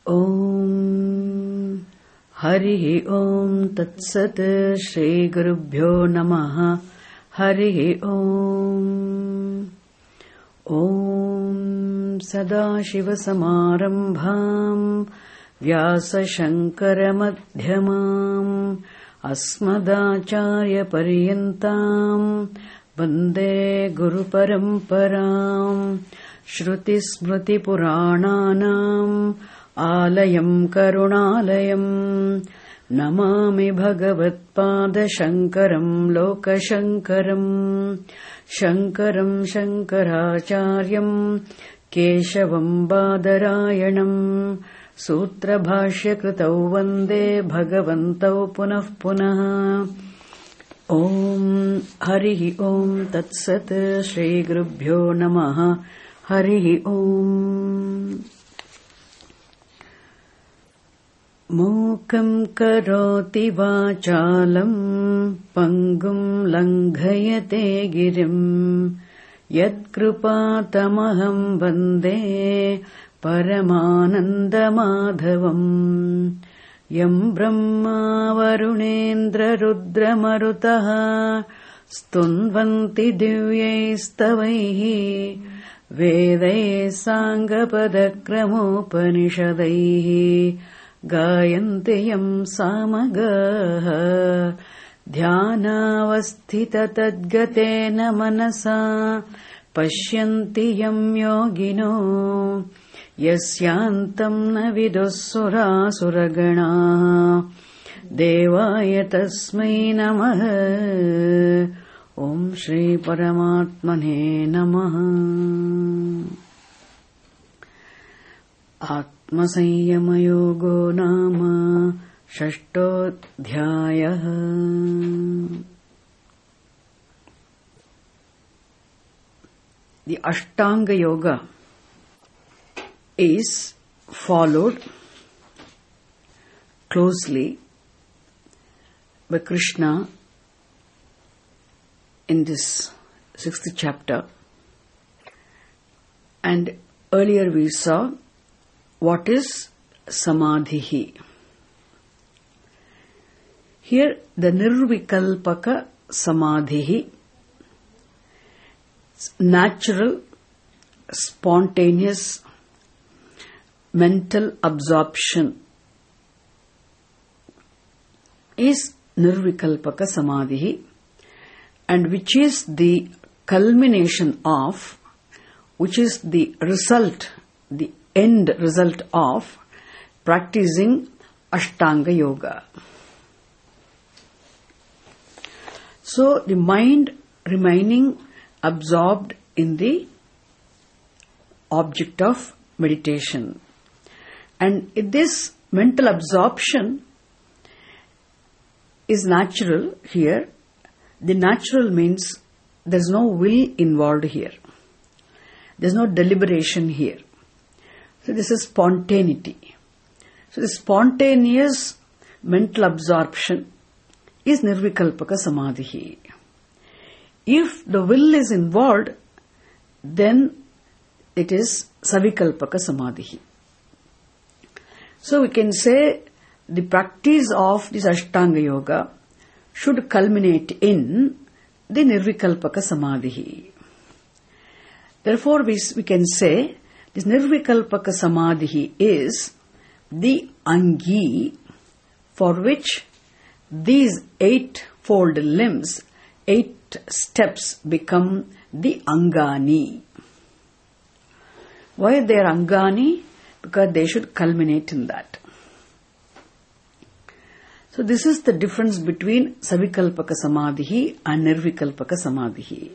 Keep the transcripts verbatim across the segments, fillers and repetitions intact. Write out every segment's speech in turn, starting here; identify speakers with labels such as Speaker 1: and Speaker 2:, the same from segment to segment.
Speaker 1: Om Hari Om Tat Sat Shri Gurubhyo Namaha Hari Om Om Sadashiva Samarambham Vyasa Shankara Madhyamam Asmadacharya Paryantam Vande Guru Paramparam Shruti Smriti Purananam Alayam Karunalayam Namami Bhagavatpada Shankaram Loka Shankaram Shankaram Shankaracharyam Keshavam Badarayanam Sutra Bhashya Kritau Vande Bhagavantau Punah Punah Om Hari Om Tat Sat Shri Gurubhyo Namaha Hari Om Mukam karoti vachalam pangum langhayate girim yad krupatamaham vande paramananda madhavam yam brahma varunendra rudra marutaha stunvanti divyaistavaihi vedai sangapadakramopanisadaihi Gayantiyam samagaha dhyanavasthita tadgatena manasa pashyantiyam yogino yasyantam na vidussura suragana devaya tasmai namaha Om Shri Paramatmane namaha Atmasayamayogo nama Shashtodhyayah. The Ashtanga Yoga is followed closely by Krishna in this sixth chapter. And earlier we saw what is Samadhi. Here the Nirvikalpaka Samadhi, natural, spontaneous, mental absorption is Nirvikalpaka Samadhi, and which is the culmination of, which is the result, the end result of practicing Ashtanga Yoga. So the mind remaining absorbed in the object of meditation. And this mental absorption is natural here. The natural means there is no will involved here. There is no deliberation here. So this is spontaneity. So the spontaneous mental absorption is Nirvikalpaka Samadhi. If the will is involved, then it is Savikalpaka Samadhi. So we can say the practice of this Ashtanga Yoga should culminate in the Nirvikalpaka Samadhi. Therefore we, we can say this Nirvikalpaka Samadhi is the Angi for which these eightfold limbs, eight steps become the Angani. Why they are Angani? Because they should culminate in that. So this is the difference between Savikalpaka Samadhi and Nirvikalpaka Samadhi.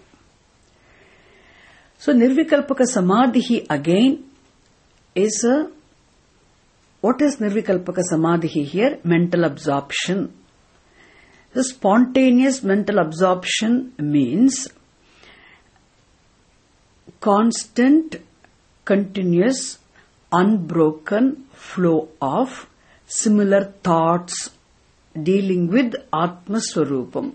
Speaker 1: So Nirvikalpaka Samadhi again is a, what is Nirvikalpaka Samadhi here? Mental absorption. The spontaneous mental absorption means constant, continuous, unbroken flow of similar thoughts dealing with Atma Swarupam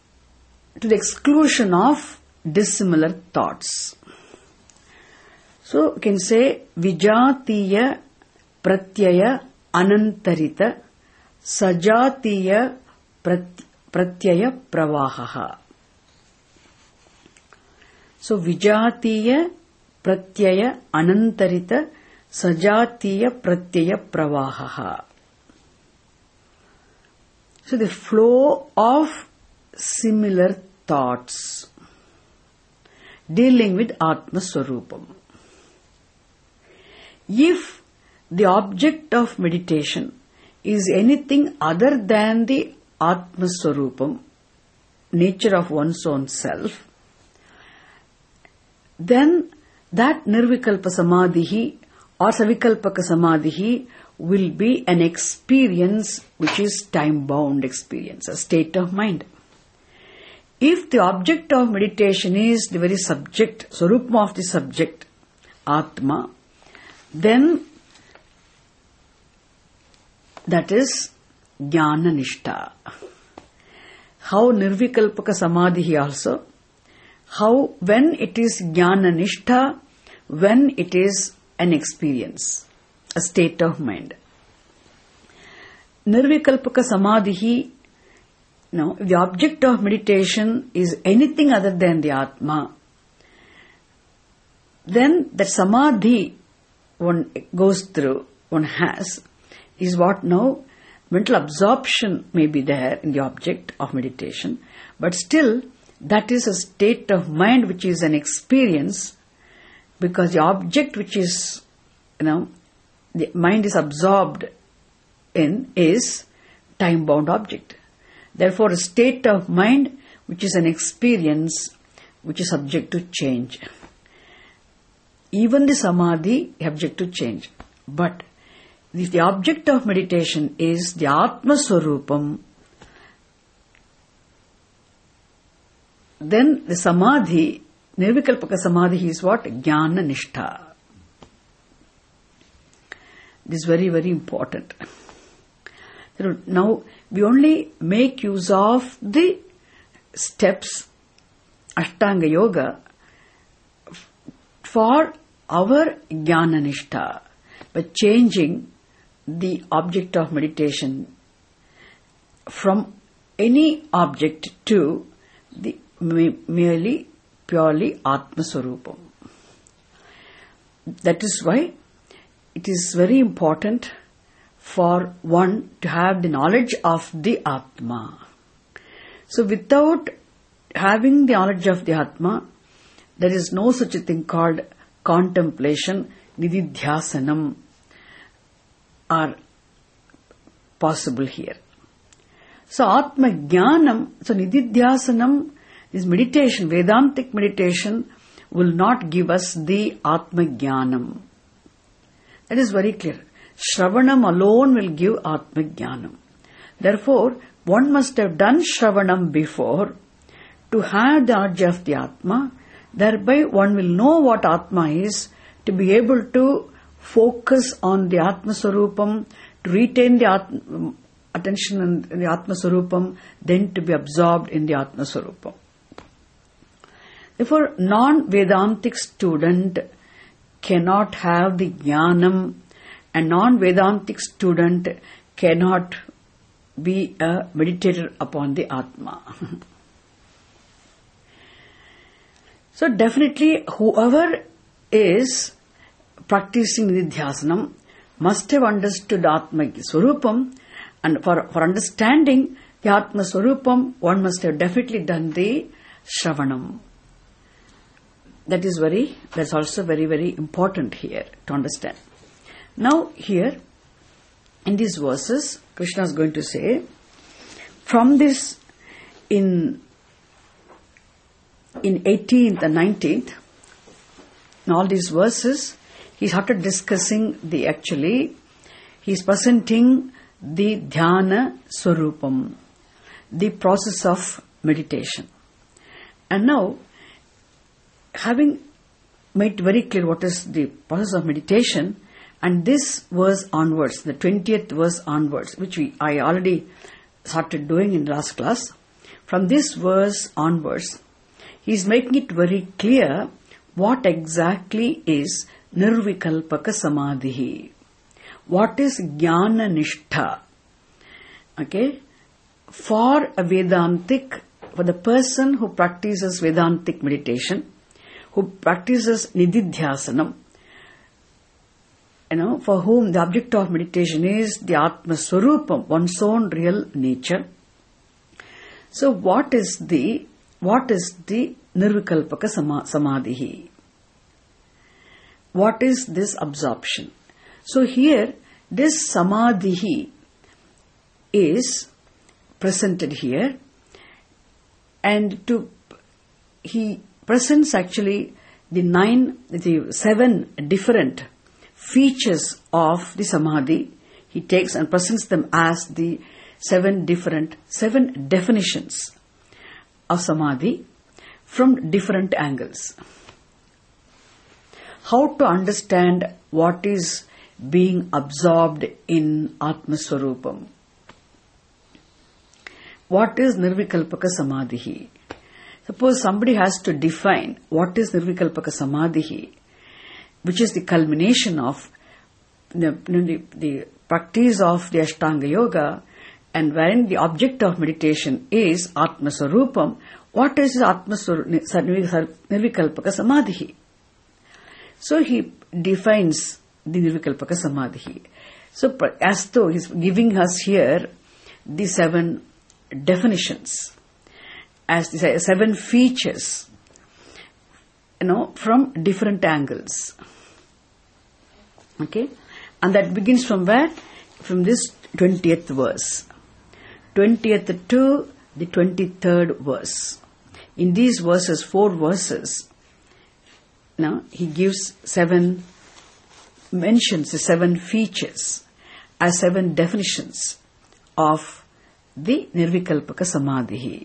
Speaker 1: to the exclusion of dissimilar thoughts. So, you can say Vijatiya Pratyaya Anantarita Sajatiya Pratyaya Pravahaha. So, Vijatiya Pratyaya Anantarita Sajatiya Pratyaya Pravahaha. So, the flow of similar thoughts dealing with Atma Swarupam. If the object of meditation is anything other than the Atma Swarupam, nature of one's own self, then that Nirvikalpa Samadhi or Savikalpaka Samadhi will be an experience which is time-bound experience, a state of mind. If the object of meditation is the very subject, Swarupam of the subject, Atma, then that is Jnana Nishtha. How Nirvikalpaka Samadhi also, how when it is Jnana Nishtha, when it is an experience, a state of mind. Nirvikalpaka Samadhi, now, if the object of meditation is anything other than the Atma, then the Samadhi one goes through, one has, is what now mental absorption may be there in the object of meditation, but still that is a state of mind which is an experience, because the object which is, you know, the mind is absorbed in is time-bound object. Therefore, a state of mind which is an experience which is subject to change. Even the Samadhi is subject to change. But if the object of meditation is the Atma Swarupam, then the Samadhi, Nirvikalpaka Samadhi is what? Jnana Nishtha. This is very, very important. Now, we only make use of the steps, Ashtanga Yoga, for our Jnana Nishtha, by changing the object of meditation from any object to the merely, purely Atma Swarupam. That is why it is very important for one to have the knowledge of the Atma. So without having the knowledge of the Atma, there is no such a thing called contemplation, nididhyasanam, are possible here. So Atma Jnanam, so nididhyasanam is meditation, Vedantic meditation will not give us the Atma Jnanam. That is very clear. Shravanam alone will give Atma Jnanam. Therefore, one must have done Shravanam before to have the knowledge of the Atma. Thereby, one will know what Atma is, to be able to focus on the Atma Swarupam, to retain the Atma, attention in the Atma Swarupam, then to be absorbed in the Atma Swarupam. Therefore, non-Vedantic student cannot have the Jnanam, and non-Vedantic student cannot be a meditator upon the Atma. So definitely whoever is practicing Nididhyasanam must have understood Atma Swarupam, and for, for understanding the Atma Swarupam, one must have definitely done the Shravanam. That is very, that's also very, very important here to understand. Now here, in these verses, Krishna is going to say, from this, in in eighteenth and nineteenth, in all these verses, he started discussing the, actually, he is presenting the Dhyana Swarupam, the process of meditation. And now, having made very clear what is the process of meditation, and this verse onwards, the twentieth verse onwards, which we I already started doing in last class, from this verse onwards, he is making it very clear what exactly is Nirvikalpaka Samadhi? What is Jnana Nishtha? Okay? For a Vedantic, for the person who practices Vedantic meditation, who practices Nididhyasanam, you know, for whom the object of meditation is the Atma Swarupam, one's own real nature. So what is the, what is the Nirvikalpaka Samadhi? What is this absorption? So here, this Samadhi is presented here, and to, he presents actually the nine, the seven different features of the Samadhi. He takes and presents them as the seven different, seven definitions of Samadhi from different angles. How to understand what is being absorbed in Atma Swarupam? What is Nirvikalpaka Samadhi? Suppose somebody has to define what is Nirvikalpaka Samadhi, which is the culmination of the, the, the practice of the Ashtanga Yoga, and wherein the object of meditation is Atma Swarupam. What is Atma Nirvikalpaka Samadhi? So he defines the Nirvikalpaka Samadhi. So as though he's giving us here the seven definitions, as the seven features, you know, from different angles. Okay? And that begins from where? From this twentieth verse. twentieth to the twenty-third verse. In these verses, four verses, now he gives seven, mentions the seven features as seven definitions of the Nirvikalpaka Samadhi.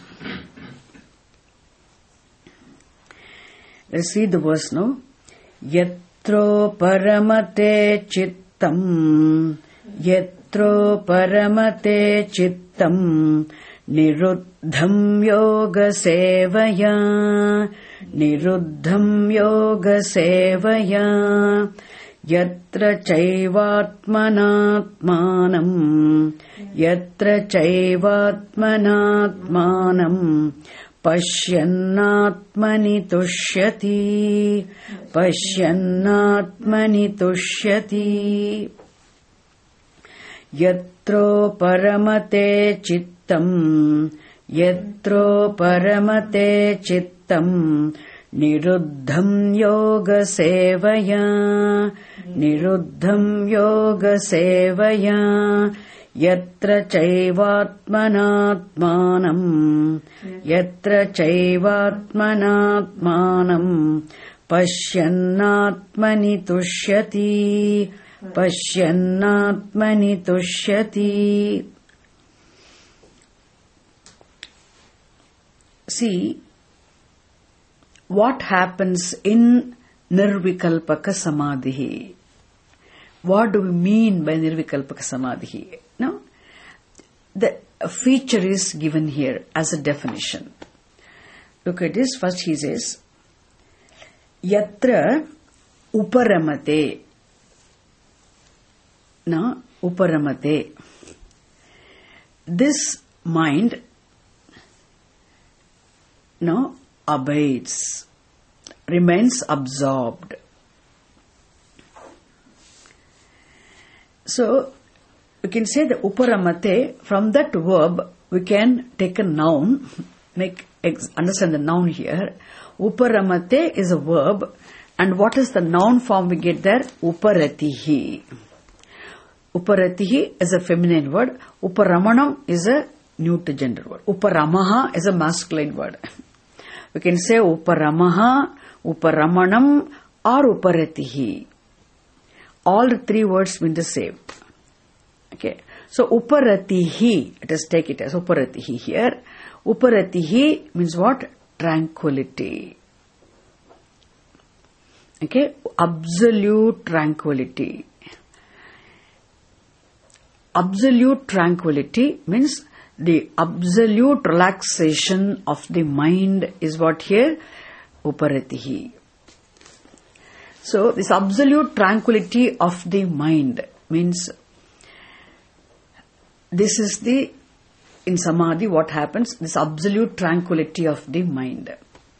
Speaker 1: Let's read the verse now. Yatro paramate chittam, yatro paramate chittam, niruddham yoga sevaya, niruddham yoga sevaya, yatra chaivatmanatmanam, yatra chaivatmanatmanam, Pashyannatmani tushyati, Pashyannatmani tushyati, Yatro paramate chittam, Yatro paramate chittam, Niruddham yoga sevaya, Niruddham yoga sevaya, Yatra chaivatmanatmanam, Yatra chaivatmanatmanam, Pashyannatmani tushyati, Pashyannatmani tushyati. See, what happens in Nirvikalpaka Samadhi? What do we mean by Nirvikalpaka Samadhi? No? The feature is given here as a definition. Look at this. First he says, Yatra uparamate. No? Uparamate. This mind, no, abides, remains absorbed. So, we can say the uparamate, from that verb, we can take a noun, make understand the noun here. Uparamate is a verb, and what is the noun form we get there? Uparatihi. Uparatihi is a feminine word. Uparamanam is a neuter gender word. Uparamaha is a masculine word. We can say Uparamaha, Uparamanam, or Uparatihi. All the three words mean the same. Okay. So Uparatihi, let us take it as Uparatihi here. Uparatihi means what? Tranquility. Okay. Absolute tranquility. Absolute tranquility means the absolute relaxation of the mind is what here? Uparatihi. So this absolute tranquility of the mind means this is the, in Samadhi what happens, this absolute tranquility of the mind.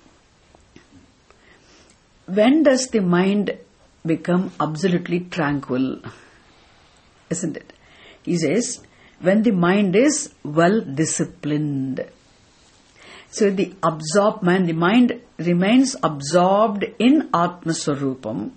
Speaker 1: When does the mind become absolutely tranquil? Isn't it? He says, when the mind is well disciplined. So the absorbed mind, the mind remains absorbed in Atma Swarupam.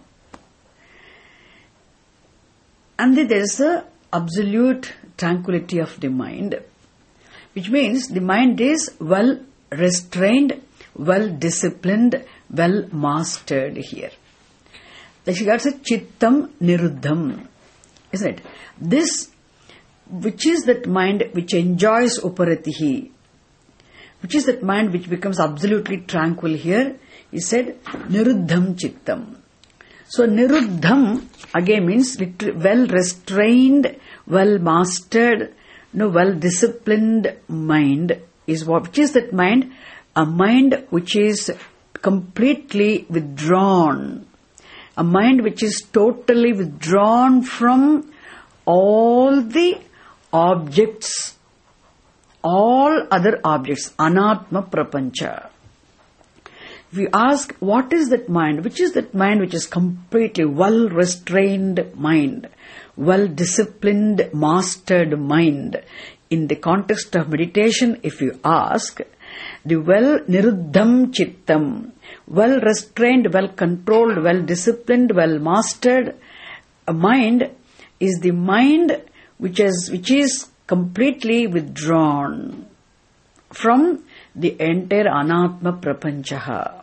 Speaker 1: And then there is a absolute tranquility of the mind, which means the mind is well restrained, well disciplined, well mastered here. That's a Chittam Niruddham, isn't it? This, which is that mind which enjoys Uparatihi, which is that mind which becomes absolutely tranquil here, he said, Niruddham Chittam. So Niruddham again means well restrained, well mastered, no, well disciplined mind is what, which is that mind? A mind which is completely withdrawn. A mind which is totally withdrawn from all the objects, all other objects, anatma prapancha. If you ask, what is that mind? Which is that mind which is completely well-restrained mind, well-disciplined, mastered mind? In the context of meditation, if you ask, the well-niruddham chittam, well-restrained, well-controlled, well-disciplined, well-mastered mind is the mind which is, which is completely withdrawn from the entire anatma prapanchaha.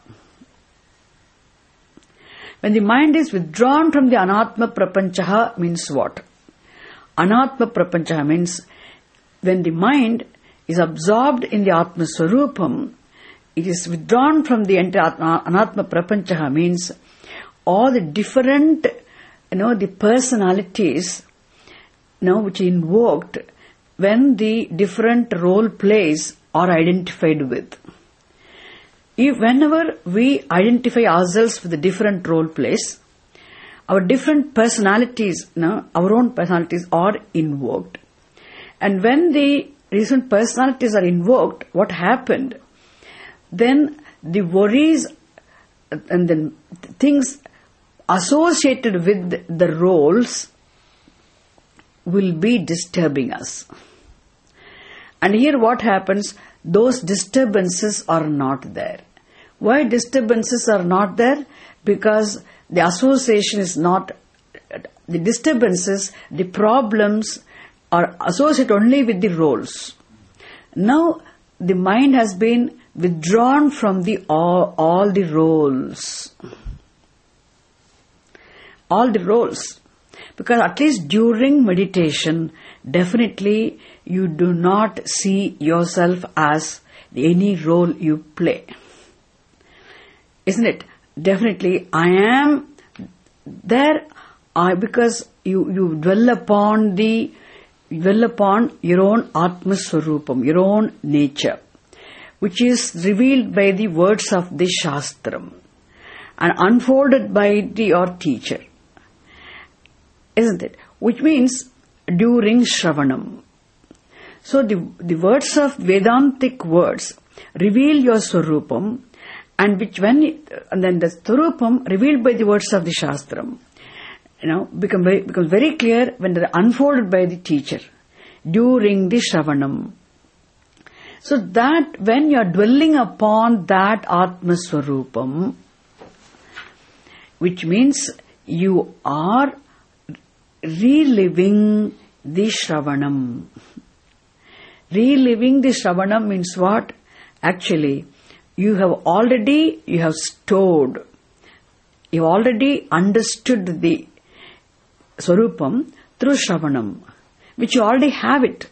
Speaker 1: When the mind is withdrawn from the anatma prapanchaha means what? Anatma prapanchaha means when the mind is absorbed in the Atma Swarupam, it is withdrawn from the entire anatma prapanchaha means all the different, you know, the personalities, you know, which are invoked when the different role plays are identified with. If whenever we identify ourselves with the different role plays, our different personalities, you know, our own personalities are invoked. And when the different personalities are invoked, what happened? Then the worries and then things associated with the roles will be disturbing us. And here what happens? Those disturbances are not there. Why disturbances are not there? Because the association is not, the disturbances, the problems are associated only with the roles. Now the mind has been withdrawn from the all, all the roles. All the roles. Because at least during meditation, definitely you do not see yourself as any role you play. Isn't it? Definitely I am there I, because you, you dwell upon the dwell upon your own Atma Swarupam, your own nature, which is revealed by the words of the Shastram and unfolded by the, your teacher. Isn't it? Which means during Shravanam. So the, the words of Vedantic words reveal your Swarupam, and which when it, and then the Swarupam revealed by the words of the Shastram, you know, become very, becomes very clear when they are unfolded by the teacher during the Shravanam. So that when you are dwelling upon that Atma Swarupam, which means you are reliving the Shravanam. Reliving the Shravanam means what? Actually, you have already, you have stored, you have already understood the Swarupam through Shravanam, which you already have it.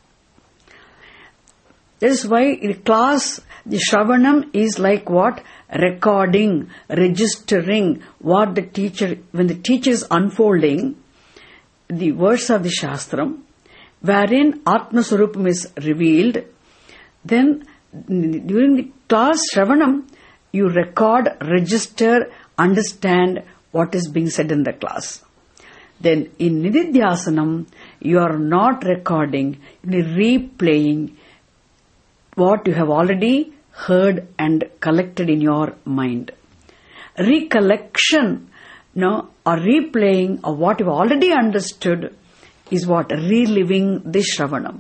Speaker 1: That is why in class, the Shravanam is like what? Recording, registering what the teacher, when the teacher is unfolding the words of the Shastram, wherein Atma Swarupam is revealed, then during the class Shravanam, you record, register, understand what is being said in the class. Then in Nididhyasanam, you are not recording, you are replaying what you have already heard and collected in your mind. Recollection, no, or replaying of what you have already understood is what? Reliving the Shravanam.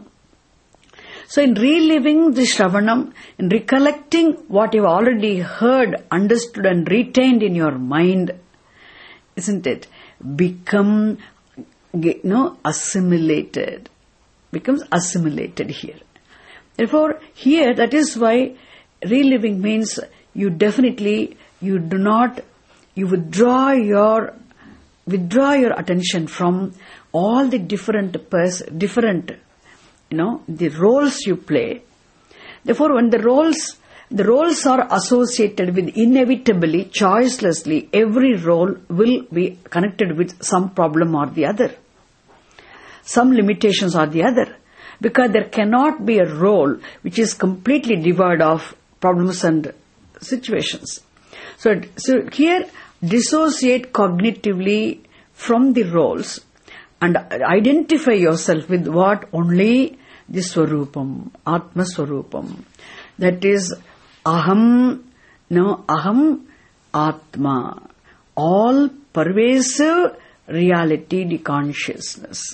Speaker 1: So in reliving the Shravanam, in recollecting what you have already heard, understood and retained in your mind, isn't it? Become, you know, assimilated. Becomes assimilated here. Therefore, here, that is why reliving means you definitely, you do not, you withdraw your, withdraw your attention from all the different pers- different, you know, the roles you play. Therefore, when the roles, the roles are associated with inevitably, choicelessly, every role will be connected with some problem or the other. Some limitations or the other. Because there cannot be a role which is completely devoid of problems and situations. So, so here, dissociate cognitively from the roles and identify yourself with what? Only the Swarupam, Atma Swarupam. That is Aham, no, Aham Atma. All pervasive reality, the consciousness.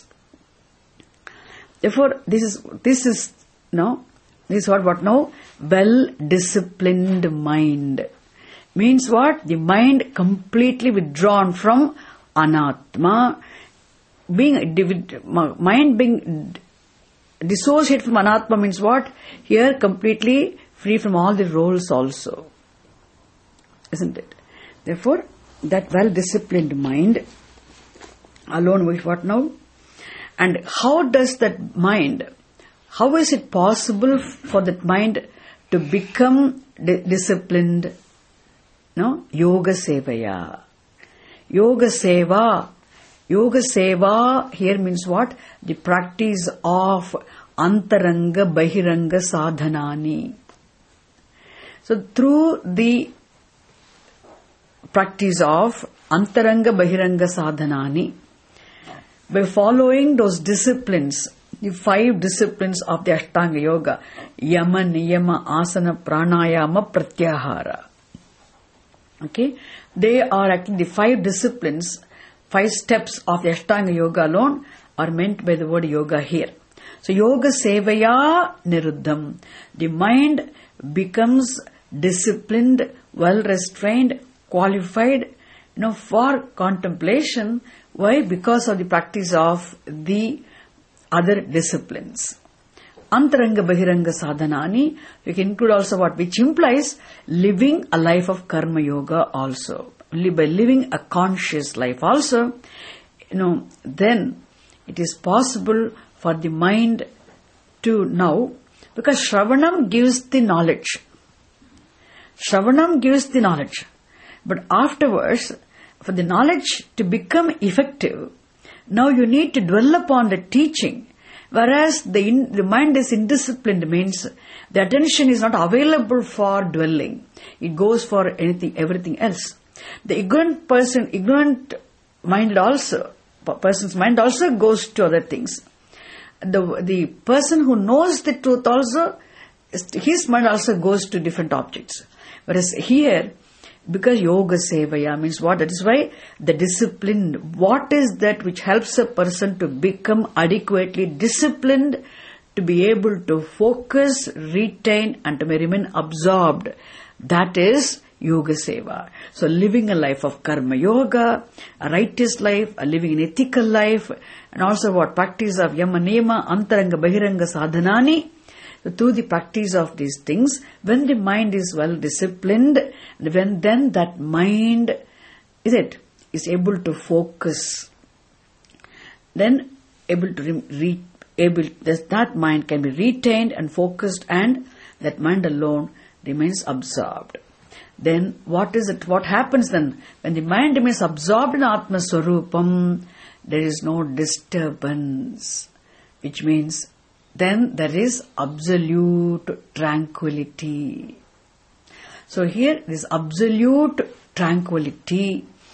Speaker 1: Therefore, this is, this is, no, this is what, what now? Well-disciplined mind. Means what? The mind completely withdrawn from Anatma. Being, mind being dissociated from Anatma means what? Here completely free from all the roles also. Isn't it? Therefore, that well-disciplined mind, alone with what now? And how does that mind, how is it possible for that mind to become di- disciplined? No? Yoga Sevaya. Yoga Seva. Yoga Seva here means what? The practice of Antaranga Bahiranga Sadhanani. So through the practice of Antaranga Bahiranga Sadhanani, by following those disciplines, the five disciplines of the Ashtanga Yoga, Yama, Niyama, Asana, Pranayama, Pratyahara. Okay? They are actually the five disciplines, five steps of the Ashtanga Yoga alone are meant by the word yoga here. So, Yoga Sevaya Niruddham. The mind becomes disciplined, well-restrained, qualified, you know, for contemplation. Why? Because of the practice of the other disciplines. Antaranga Bahiranga Sadhanani, you can include also what? Which implies living a life of Karma Yoga also. Only by living a conscious life also, you know, then it is possible for the mind to know, because Shravanam gives the knowledge. Shravanam gives the knowledge. But afterwards, for the knowledge to become effective, now you need to dwell upon the teaching. Whereas the, in, the mind is indisciplined means the attention is not available for dwelling. It goes for anything, everything else. The ignorant person, ignorant mind also, person's mind also goes to other things. The, the person who knows the truth also, his mind also goes to different objects. Whereas here, because Yoga Sevaya means what? That is why the discipline, what is that which helps a person to become adequately disciplined, to be able to focus, retain and to remain absorbed. That is Yoga Seva. So living a life of Karma Yoga, a righteous life, a living an ethical life, and also what? Practice of Yama Niyama, Antaranga Bahiranga Sadhanani. So through the practice of these things, when the mind is well disciplined, when then that mind, is it, is able to focus, then able to re, re, able that, that mind can be retained and focused, and that mind alone remains absorbed. Then what is it? What happens then? When the mind remains absorbed in Atma Swarupam, there is no disturbance, which means then there is absolute tranquility. So here this absolute tranquility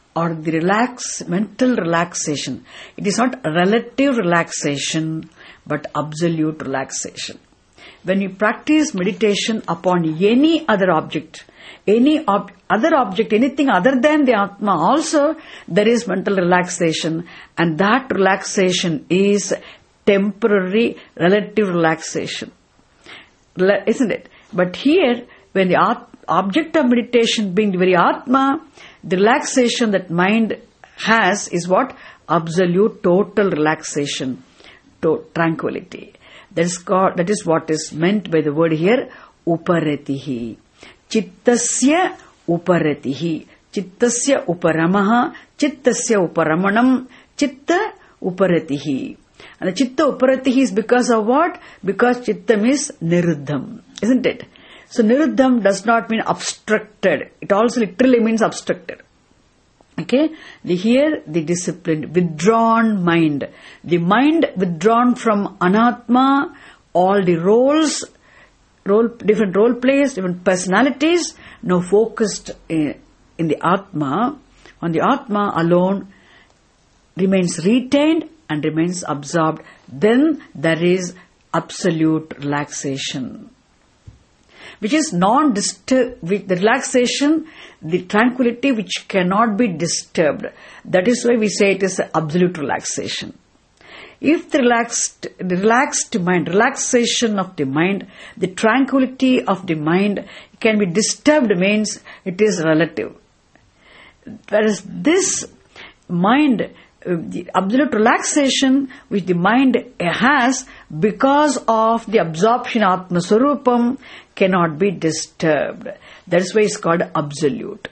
Speaker 1: or the relax, mental relaxation. It is not relative relaxation, but absolute relaxation. When you practice meditation upon any other object, any ob- other object, anything other than the Atma also, there is mental relaxation, and that relaxation is temporary relative relaxation. Isn't it? But here, when the at- object of meditation being the very Atma, the relaxation that mind has is what? Absolute total relaxation, to- tranquility. That is, called, that is what is meant by the word here, uparatihi. Chittasya uparatihi. Chittasya uparamaha. Chittasya uparamanam. Chitta uparatihi. And the chitta uparatihi is because of what? Because chitta means niruddham. Isn't it? So niruddham does not mean obstructed. It also literally means obstructed. Okay? The here, the disciplined, withdrawn mind. The mind withdrawn from anatma, all the roles, role, different role plays, different personalities, now focused in, in the atma. On the atma alone remains retained and remains absorbed. Then there is absolute relaxation, which is non-disturb, with the relaxation, the tranquility which cannot be disturbed. That is why we say it is absolute relaxation. If the relaxed, the relaxed mind, relaxation of the mind, the tranquility of the mind can be disturbed, means it is relative. Whereas this mind, the absolute relaxation which the mind has because of the absorption Atma Swarupam cannot be disturbed. That is why it's called absolute.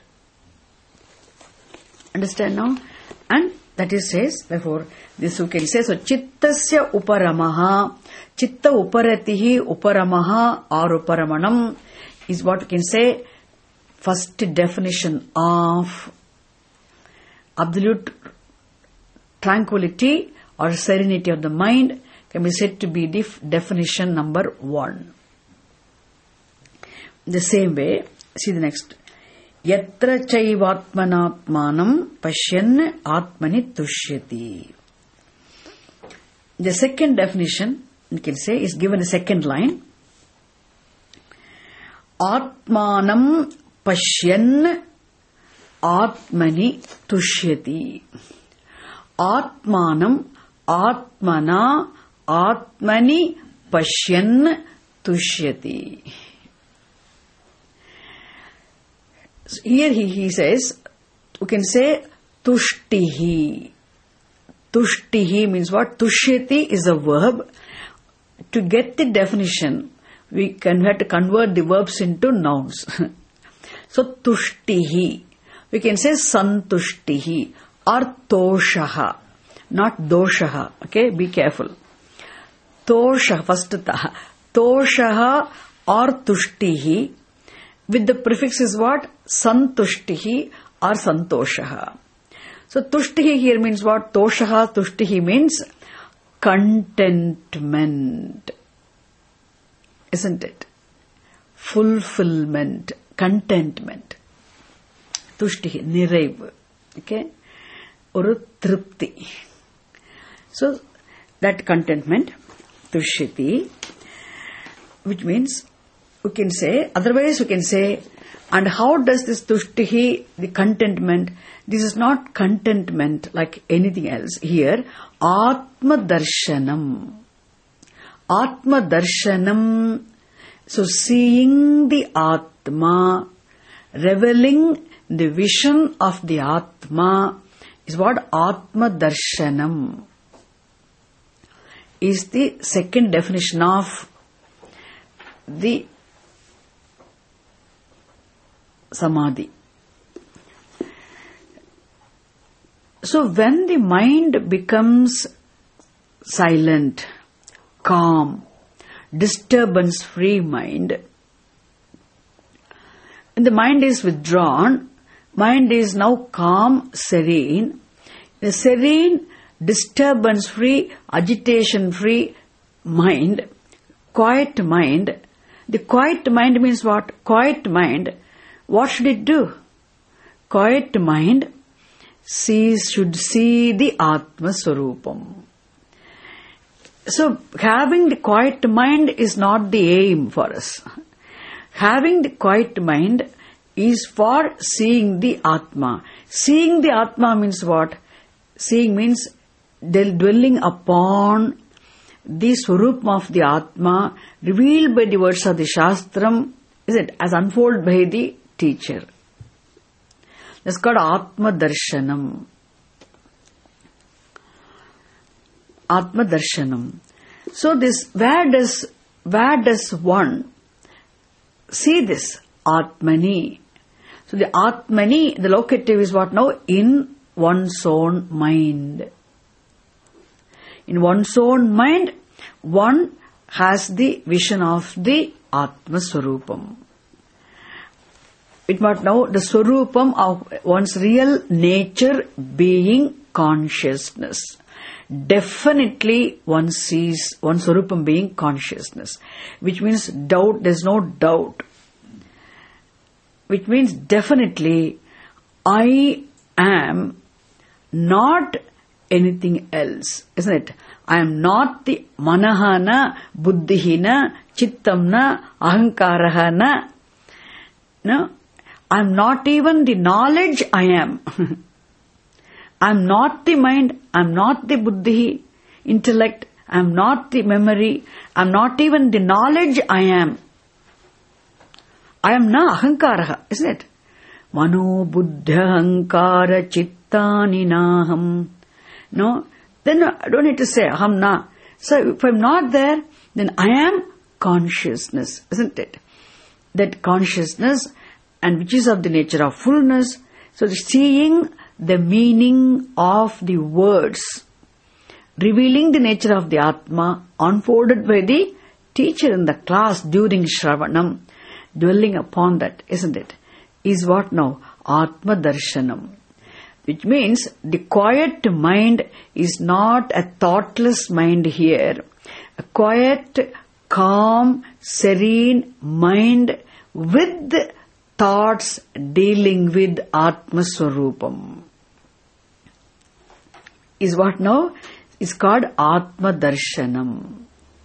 Speaker 1: Understand now? And that is says, therefore, this you can say, so chittasya uparamaha, chitta uparatihi uparamaha or uparamanam is what you can say, first definition of absolute tranquility or serenity of the mind can be said to be the definition number one. The same way, see the next. Yatra chaivatmanatmanam pashyan atmani tushyati. The second definition, you can say, is given a second line. Atmanam pashyan atmani tushyati. Atmanam atmana atmani pashyan tushyati. So here he, he says, you can say tushtihi. Tushtihi means what? Tushyati is a verb. To get the definition, we can have to convert the verbs into nouns. So tushtihi. We can say santushtihi or toshaha, not doshaha. Okay, be careful. Toshaha, first taha. Toshaha or tushtihi. With the prefix is what? Santushtihi or santoshaha. So tushtihi here means what? Toshaha, tushtihi means contentment. Isn't it? Fulfillment, contentment. Tushtihi, niraiv. Okay? Or tripti. So that contentment, tushyati, which means we can say, otherwise we can say, and how does this tushtihi, the contentment, this is not contentment like anything else. Here, Atma Darshanam. Atma Darshanam, so seeing the Atma, reveling the vision of the Atma, is what Atma Darshanam is the second definition of the Samadhi. So when the mind becomes silent, calm, disturbance-free mind, and the mind is withdrawn, mind is now calm, serene, the serene, disturbance-free, agitation-free mind, quiet mind. The quiet mind means what? Quiet mind, what should it do? Quiet mind sees, should see the Atma Swarupam. So, having the quiet mind is not the aim for us. Having the quiet mind is for seeing the Atma. Seeing the Atma means what? Seeing means dwelling upon the Swarupam of the Atma revealed by the words of the Shastram, is it, as unfolded by the teacher. That's called Atma Darshanam. Atma Darshanam. So this, where does, where does one see this? Atmani. So the Atmani, the locative is what now? In one's own mind. In one's own mind, one has the vision of the Atma Swarupam. It might know the Swarupam of one's real nature being consciousness. Definitely one sees one Swarupam being consciousness, which means doubt, there's no doubt. Which means definitely I am not anything else, isn't it? I am not the manahana, buddhihina, chittamna, ahankarahana. No, I am not even the knowledge I am. I am not the mind, I am not the buddhi, intellect, I am not the memory, I am not even the knowledge I am. I am na ahankaraha, isn't it? Mano buddha ahankara chittani naham. No, then I don't need to say aham na. So if I'm not there, then I am consciousness, isn't it? That consciousness, and which is of the nature of fullness. So seeing the meaning of the words, revealing the nature of the Atma, unfolded by the teacher in the class during Shravanam, dwelling upon that, isn't it? Is what now? Atma Darshanam. Which means the quiet mind is not a thoughtless mind here. A quiet, calm, serene mind with thoughts dealing with Atma Swarupam. Is what now? Is called Atma Darshanam.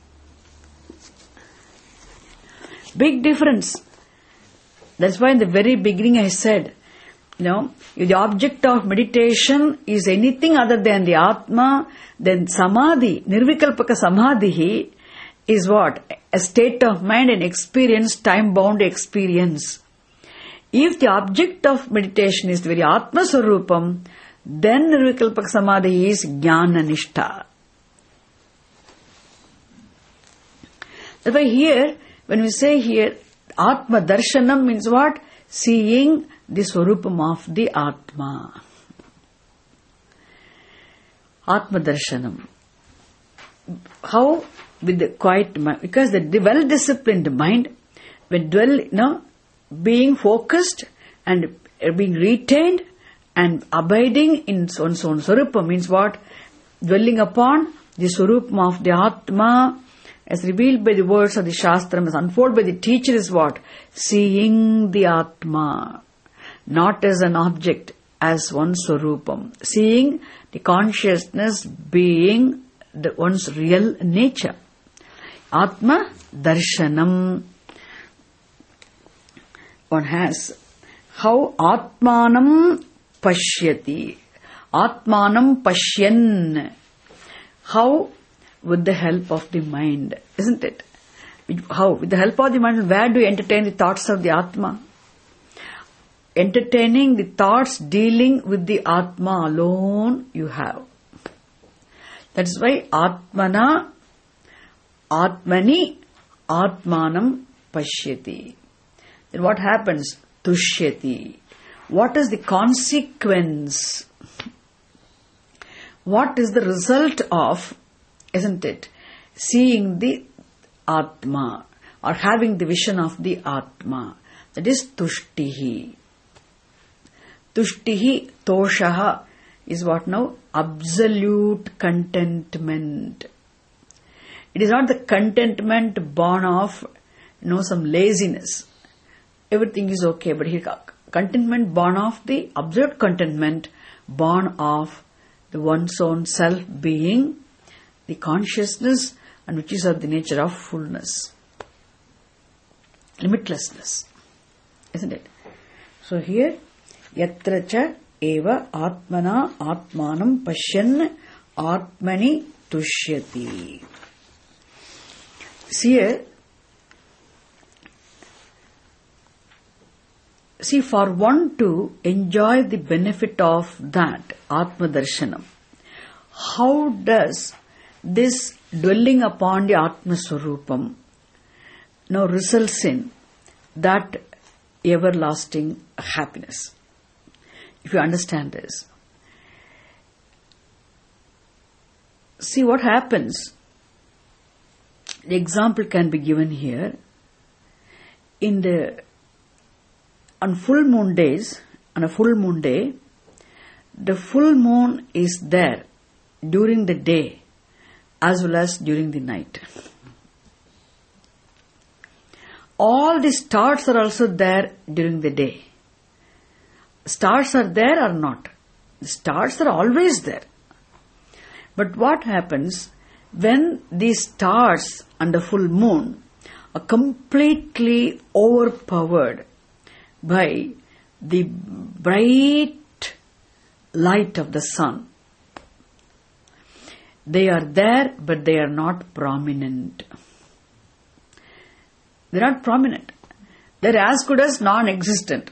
Speaker 1: Big difference. That's why in the very beginning I said, you know, if the object of meditation is anything other than the Atma, then Samadhi, Nirvikalpaka Samadhi is what? A state of mind and experience, time-bound experience. If the object of meditation is the very Atma Swarupam, then Nirvikalpaka Samadhi is Jnana Nishtha. That's why here, when we say here, Atma Darshanam means what? Seeing the Swarupam of the Atma. Atma Darshanam. How? With the quiet mind. Because the well-disciplined mind, when dwell, you know, being focused and being retained and abiding in one's own Swarupam means what? Dwelling upon the Swarupam of the Atma, as revealed by the words of the Shastram, as unfolded by the teacher is what? Seeing the Atma. Not as an object, as one Swarupam. Seeing the consciousness being the one's real nature. Atma Darshanam. One has how Atmanam Pashyati. Atmanam Pashyan. How? With the help of the mind, isn't it? How? With the help of the mind, where do you entertain the thoughts of the Atma? Entertaining the thoughts dealing with the Atma alone you have. That's why Atmana, Atmani, Atmanam Pashyati. Then what happens? Tushyati. What is the consequence? What is the result of, isn't it, seeing the Atma or having the vision of the Atma? That is Tushtihi. Tushtihi, Toshaha is what now? Absolute contentment. It is not the contentment born of, you know, some laziness. Everything is okay, but here contentment born of the absolute contentment born of the one's own self being, the consciousness, and which is of the nature of fullness, limitlessness, isn't it? So here, yatra cha eva atmana atmanam pashyan atmani tushyati. See here, see, for one to enjoy the benefit of that Atma Darshanam, how does this dwelling upon the Atma Swarupam now results in that everlasting happiness? If you understand this, see what happens. The example can be given here. In the on full moon days, on a full moon day, the full moon is there during the day as well as during the night. All the stars are also there during the day. Stars are there or not? The stars are always there. But what happens when these stars and the full moon are completely overpowered by the bright light of the sun? They are there, but they are not prominent. They are not prominent. They are as good as non-existent.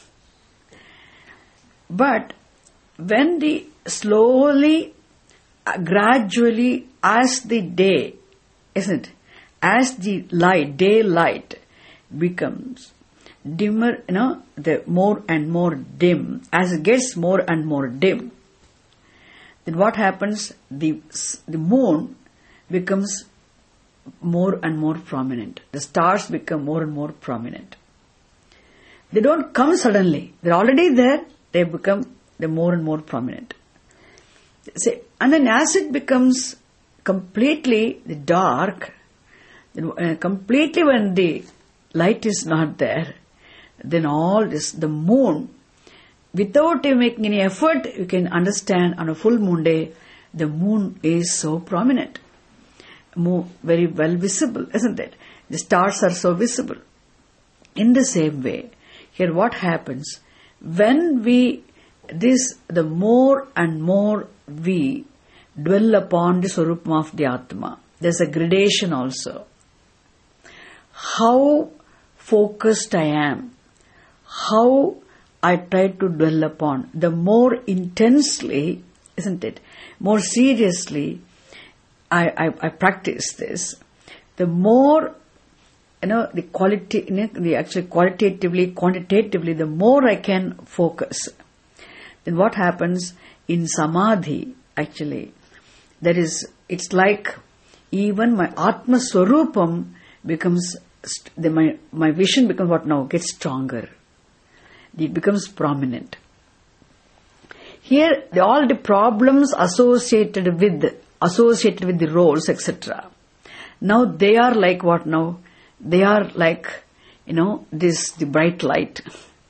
Speaker 1: But when the slowly, gradually, as the day, isn't it? As the light, daylight becomes dimmer, you know, the more and more dim, as it gets more and more dim, then what happens? The, the moon becomes more and more prominent. The stars become more and more prominent. They don't come suddenly. They're already there. They become the more and more prominent. Say, and then as it becomes completely dark, uh, completely when the light is not there, then all this, the moon, without you making any effort, you can understand on a full moon day, the moon is so prominent, more, very well visible, isn't it? The stars are so visible. In the same way, here what happens, when we, this, the more and more we dwell upon the Swarupam of the Atma, there's a gradation also. How focused I am, how I try to dwell upon, the more intensely, isn't it, more seriously I, I, I practice this, the more, you know, the quality, you know, the actually qualitatively, quantitatively, the more I can focus. Then what happens in Samadhi, actually, there is, it's like even my Atma Swarupam becomes, the, my, my vision becomes what now? Gets stronger. It becomes prominent. Here, the, all the problems associated with, associated with the roles, et cetera. Now they are like what now? They are like, you know, this, the bright light,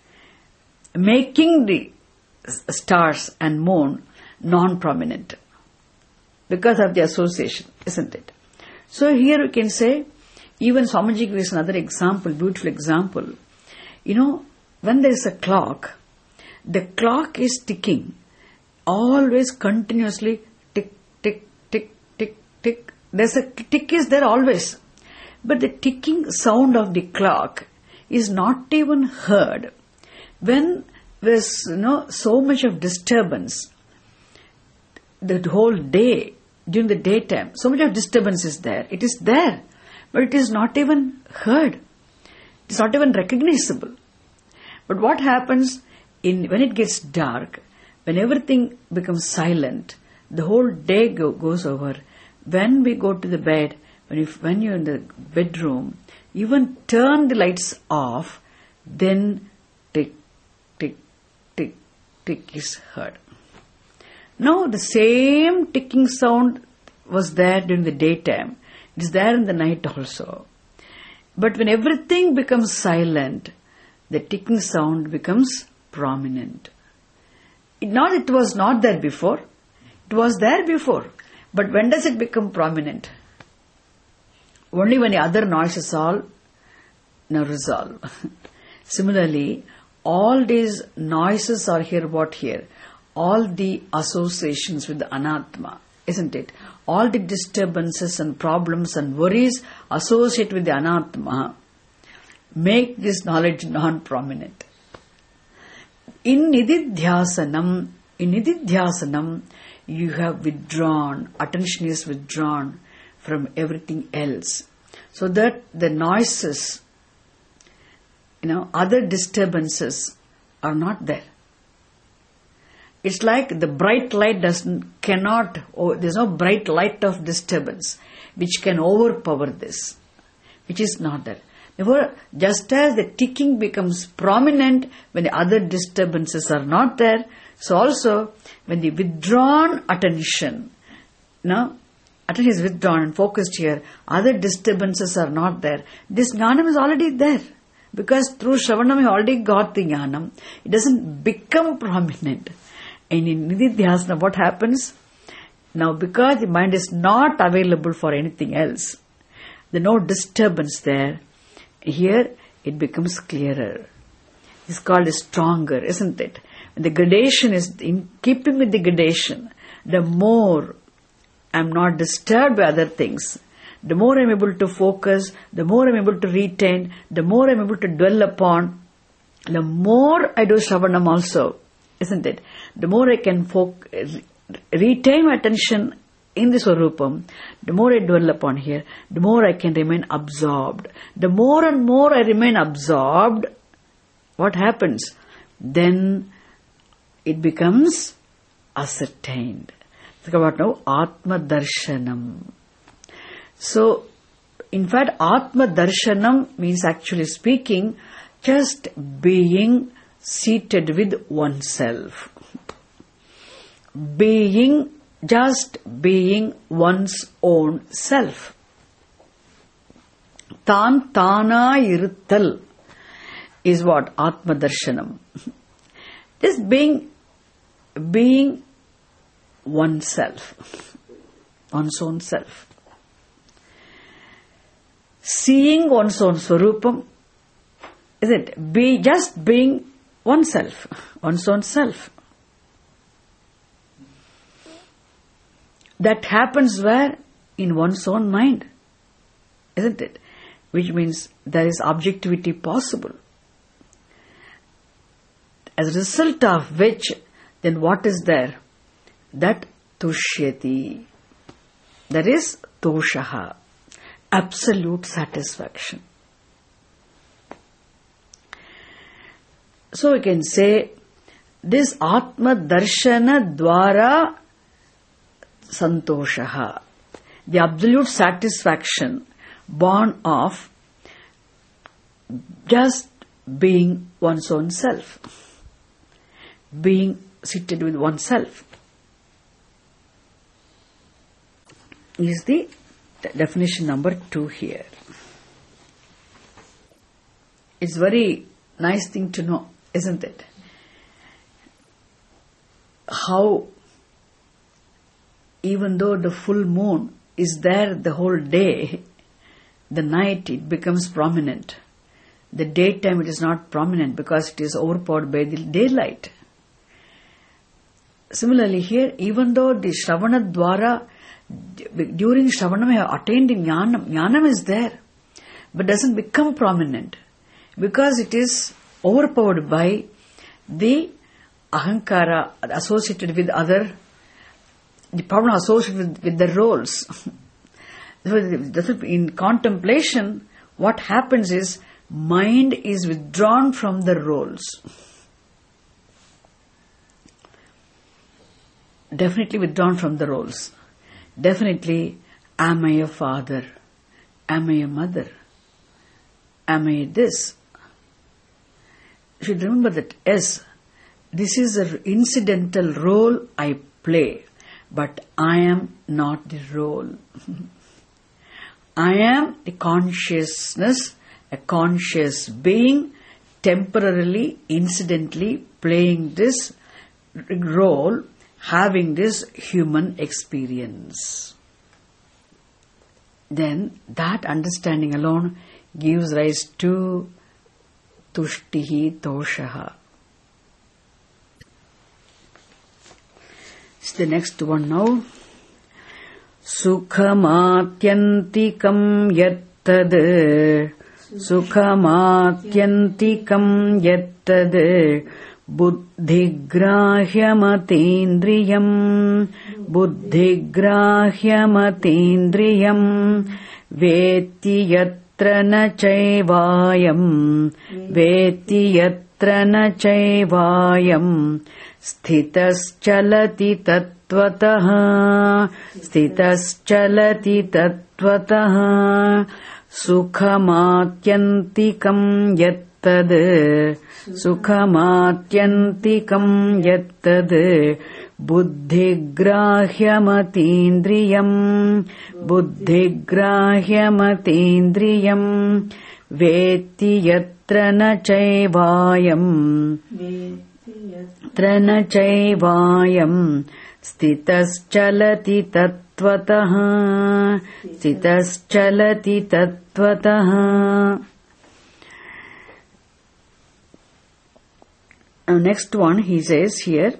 Speaker 1: making the stars and moon non-prominent because of the association, isn't it? So here we can say, even Swamiji gives another example, beautiful example. You know, when there is a clock, the clock is ticking, always continuously tick, tick, tick, tick, tick. There's a tick is there always. But the ticking sound of the clock is not even heard when there's, you know, so much of disturbance the whole day, during the daytime. So much of disturbance is there. It is there, but it is not even heard. It is not even recognizable. But what happens in when it gets dark, when everything becomes silent, the whole day go, goes over. When we go to the bed, when, if, when you're in the bedroom, even turn the lights off, then tick, tick, tick, tick is heard. Now the same ticking sound was there during the daytime. It is there in the night also. But when everything becomes silent, the ticking sound becomes prominent. not it was not there before. It was there before. But when does it become prominent? Only when the other noises all now resolve. Similarly, all these noises are here, what here? All the associations with the anatma, isn't it? All the disturbances and problems and worries associated with the anatma make this knowledge non-prominent. In nididhyasanam, in nididhyasanam, you have withdrawn, attention is withdrawn from everything else. So that the noises, you know, other disturbances are not there. It's like the bright light doesn't, cannot, oh, there's no bright light of disturbance which can overpower this, which is not there. Therefore, just as the ticking becomes prominent when the other disturbances are not there, so also when the withdrawn attention, no, attention is withdrawn and focused here, other disturbances are not there. This jnanam is already there. Because through Shravanam you already got the jnanam. It doesn't become prominent. And in nididhyasana, what happens? Now, because the mind is not available for anything else, there's no disturbance there. Here, it becomes clearer. It's called stronger, isn't it? And the gradation is in keeping with the gradation. The more I'm not disturbed by other things, the more I'm able to focus, the more I'm able to retain, the more I'm able to dwell upon, the more I do Shravanam also, isn't it? The more I can fo- retain my attention in the Swarupam, the more I dwell upon here, the more I can remain absorbed. The more and more I remain absorbed, what happens? Then it becomes ascertained. Think about now, Atma Darshanam. So, in fact, Atma Darshanam means, actually speaking, just being seated with oneself. Being, just being one's own self. Tan Tana Iruttal is what? Atma Darshanam. Just being, being oneself. One's own self. Seeing one's own Swarupam, is it? Be, just being oneself, one's own self. That happens where? In one's own mind, isn't it? Which means there is objectivity possible. As a result of which, then what is there? That tushyati. That is toshaha. Absolute satisfaction. So we can say, this Atma Darshana Dwara Santoshaha, the absolute satisfaction born of just being one's own self, being seated with oneself, is the definition number two here. It's very nice thing to know, isn't it? How even though the full moon is there the whole day, the night it becomes prominent. The daytime it is not prominent because it is overpowered by the daylight. Similarly here, even though the Shravana Dwara, during Shravanam I have attained Jnanam, Jnanam is there, but doesn't become prominent because it is overpowered by the ahankara associated with other, the problem associated with, with the roles. In contemplation, what happens is mind is withdrawn from the roles. Definitely withdrawn from the roles. Definitely, am I a father? Am I a mother? Am I this? You should remember that, yes, this is an incidental role I play, but I am not the role. I am a consciousness, a conscious being, temporarily, incidentally playing this role having this human experience. Then that understanding alone gives rise to tushtihi toshaha. It's the next one now. Sukhamatyantikam yattad Sukhamatyantikam yattad Buddhigrahyamatīndriyam Buddhigrahyamatīndriyam Veti yatra na chaivayam Veti yatra na chaivayam Sthitas-chalati tattvataha Sthitas-chalati tattvataha Sukhamatyantikam yattad Sukhamatyantikam yattad Buddhigrahyamatīndriyam Buddhigrahyamatīndriyam Veti yatra na chaivayam Trana chaivayam Sthitas-chalati tattvataha Sthitas-chalati tattvataha. Now next one he says here,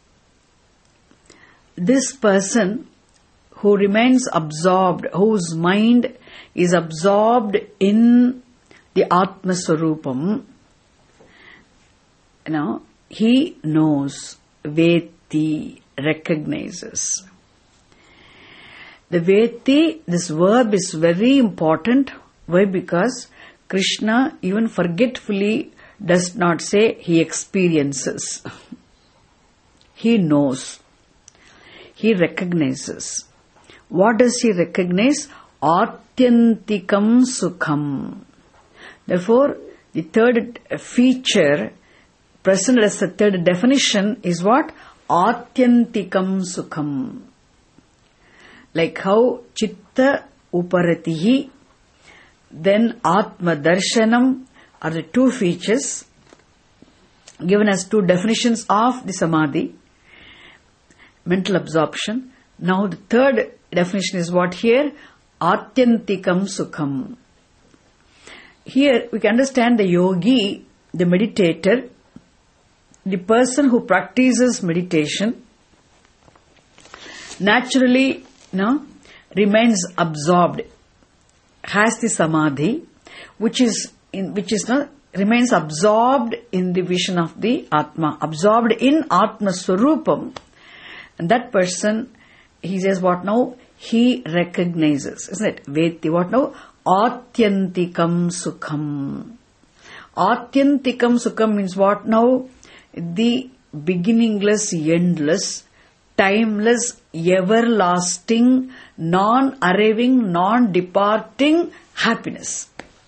Speaker 1: this person who remains absorbed, whose mind is absorbed in the Atma Swarupam, you know, he knows, Veti, recognizes. The Veti, this verb is very important. Why? Because Krishna even forgetfully does not say he experiences. He knows. He recognizes. What does he recognize? Atyantikam Sukham. Therefore, the third feature presented as the third definition is what? Atyantikam Sukham. Like how Chitta Uparatihi, then Atma Darshanam are the two features given as two definitions of the Samadhi, mental absorption. Now the third definition is what here? Atyantikam Sukham. Here we can understand the yogi, the meditator, the person who practices meditation naturally, you know, remains absorbed, has the samadhi, which is in, which is not remains absorbed in the vision of the Atma, absorbed in Atma Swarupam, and that person, he says what now? He recognizes, isn't it? Veti, what now? Atyantikam Sukham. Atyantikam Sukham means what now? The beginningless, endless, timeless, everlasting, non-arriving, non-departing happiness.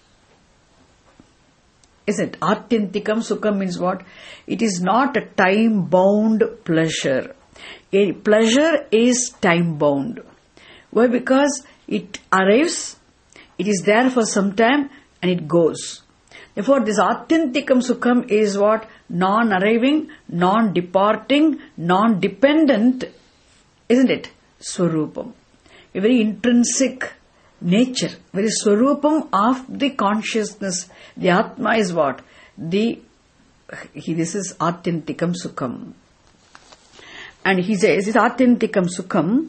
Speaker 1: Isn't it? Atyantikam Sukham means what? It is not a time-bound pleasure. A pleasure is time-bound. Why? Because it arrives, it is there for some time, and it goes. Therefore, this Atyantikam Sukham is what? Non-arriving, non-departing, non-dependent, isn't it? Swarupam. A very intrinsic nature, very Swarupam of the consciousness. The Atma is what? The, he, this is Atyantikam Sukham. And he says, this Atyantikam Sukham,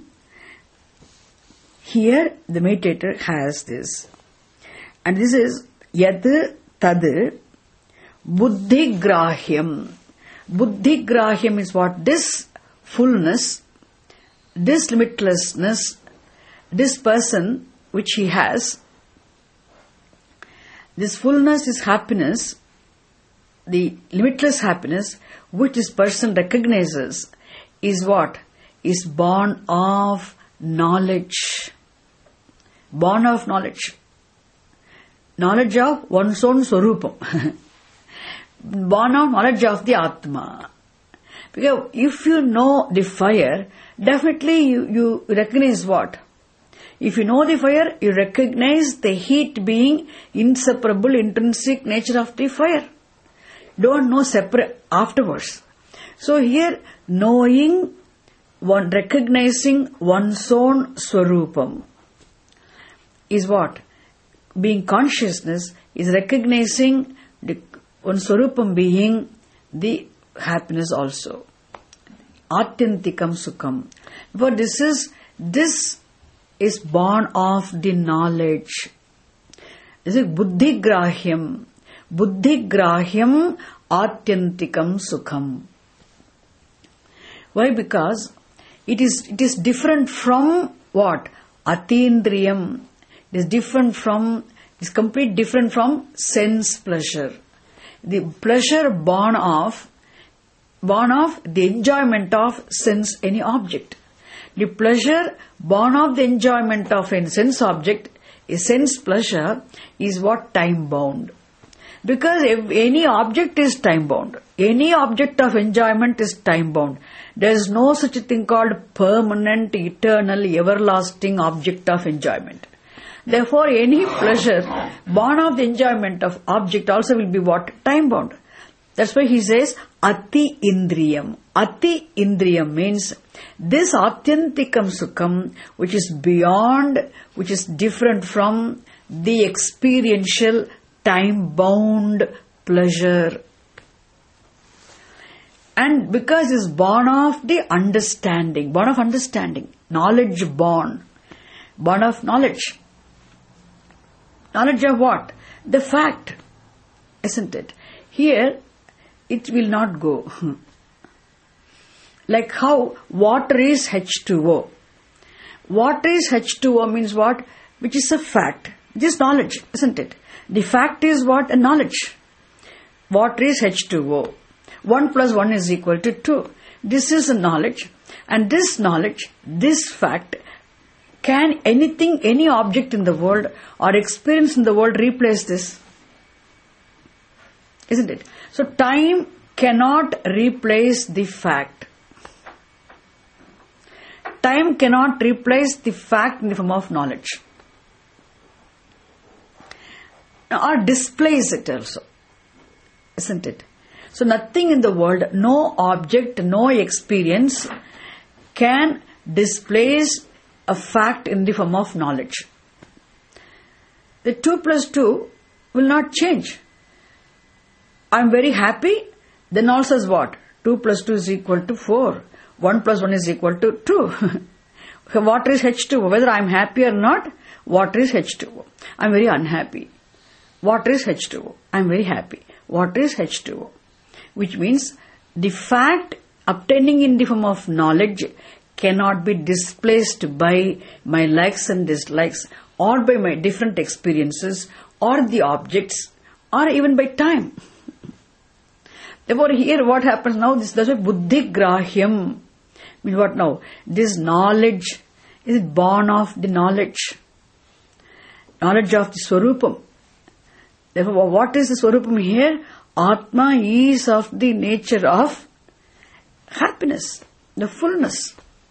Speaker 1: here the meditator has this. And this is Yad Tad Buddhigrahyam. Buddhigrahyam is what? This fullness, this limitlessness, this person which he has, this fullness is happiness, the limitless happiness which this person recognizes is what? Is born of knowledge. Born of knowledge. Knowledge of one's own Swarupam. Born of knowledge of the Atma. Because if you know the fire, definitely you, you recognize what? If you know the fire, you recognize the heat being inseparable, intrinsic nature of the fire. Don't know separate afterwards. So here, knowing, one recognizing one's own Swarupam is what? Being consciousness is recognizing the one Swarupam being the happiness also. Atyantikam Sukham. But this is, this is born of the knowledge. This is Buddhi Grahyam. Buddhi Grahyam Atyantikam Sukham. Why? Because it is, it is different from what? Atindriyam. It is different from, it is completely different from sense pleasure. The pleasure born of, born of the enjoyment of sense any object. The pleasure born of the enjoyment of a sense object, a sense pleasure, is what? Time bound. Because if any object is time bound. Any object of enjoyment is time bound. There is no such a thing called permanent, eternal, everlasting object of enjoyment. Therefore, any pleasure born of the enjoyment of object also will be what? Time bound. That's why he says Ati Indriyam. Ati Indriyam means this Atyantikam Sukham, which is beyond, which is different from the experiential time bound pleasure. And because it's born of the understanding, born of understanding, knowledge born, born of knowledge. Knowledge of what? The fact, isn't it? Here, it will not go. Like how water is H two O. Water is H two O means what? Which is a fact. This knowledge, isn't it? The fact is what? A knowledge. Water is H two O. one plus one is equal to two. This is a knowledge. And this knowledge, this fact, can anything, any object in the world or experience in the world replace this? Isn't it? So time cannot replace the fact. Time cannot replace the fact in the form of knowledge. Or displace it also. Isn't it? So nothing in the world, no object, no experience can displace a fact in the form of knowledge. The two plus two will not change. I am very happy, then also is what? two plus two is equal to four. one plus one is equal to two. Water is H two O. Whether I am happy or not, water is H two O. I am very unhappy. Water is H two O. I am very happy. Water is H two O. Which means the fact obtaining in the form of knowledge cannot be displaced by my likes and dislikes or by my different experiences or the objects or even by time. Therefore, here what happens now, this is Buddhi Grahyam. Means what now? This knowledge is born of the knowledge. Knowledge of the Swarupam. Therefore, what is the Swarupam here? Atma is of the nature of happiness, the fullness.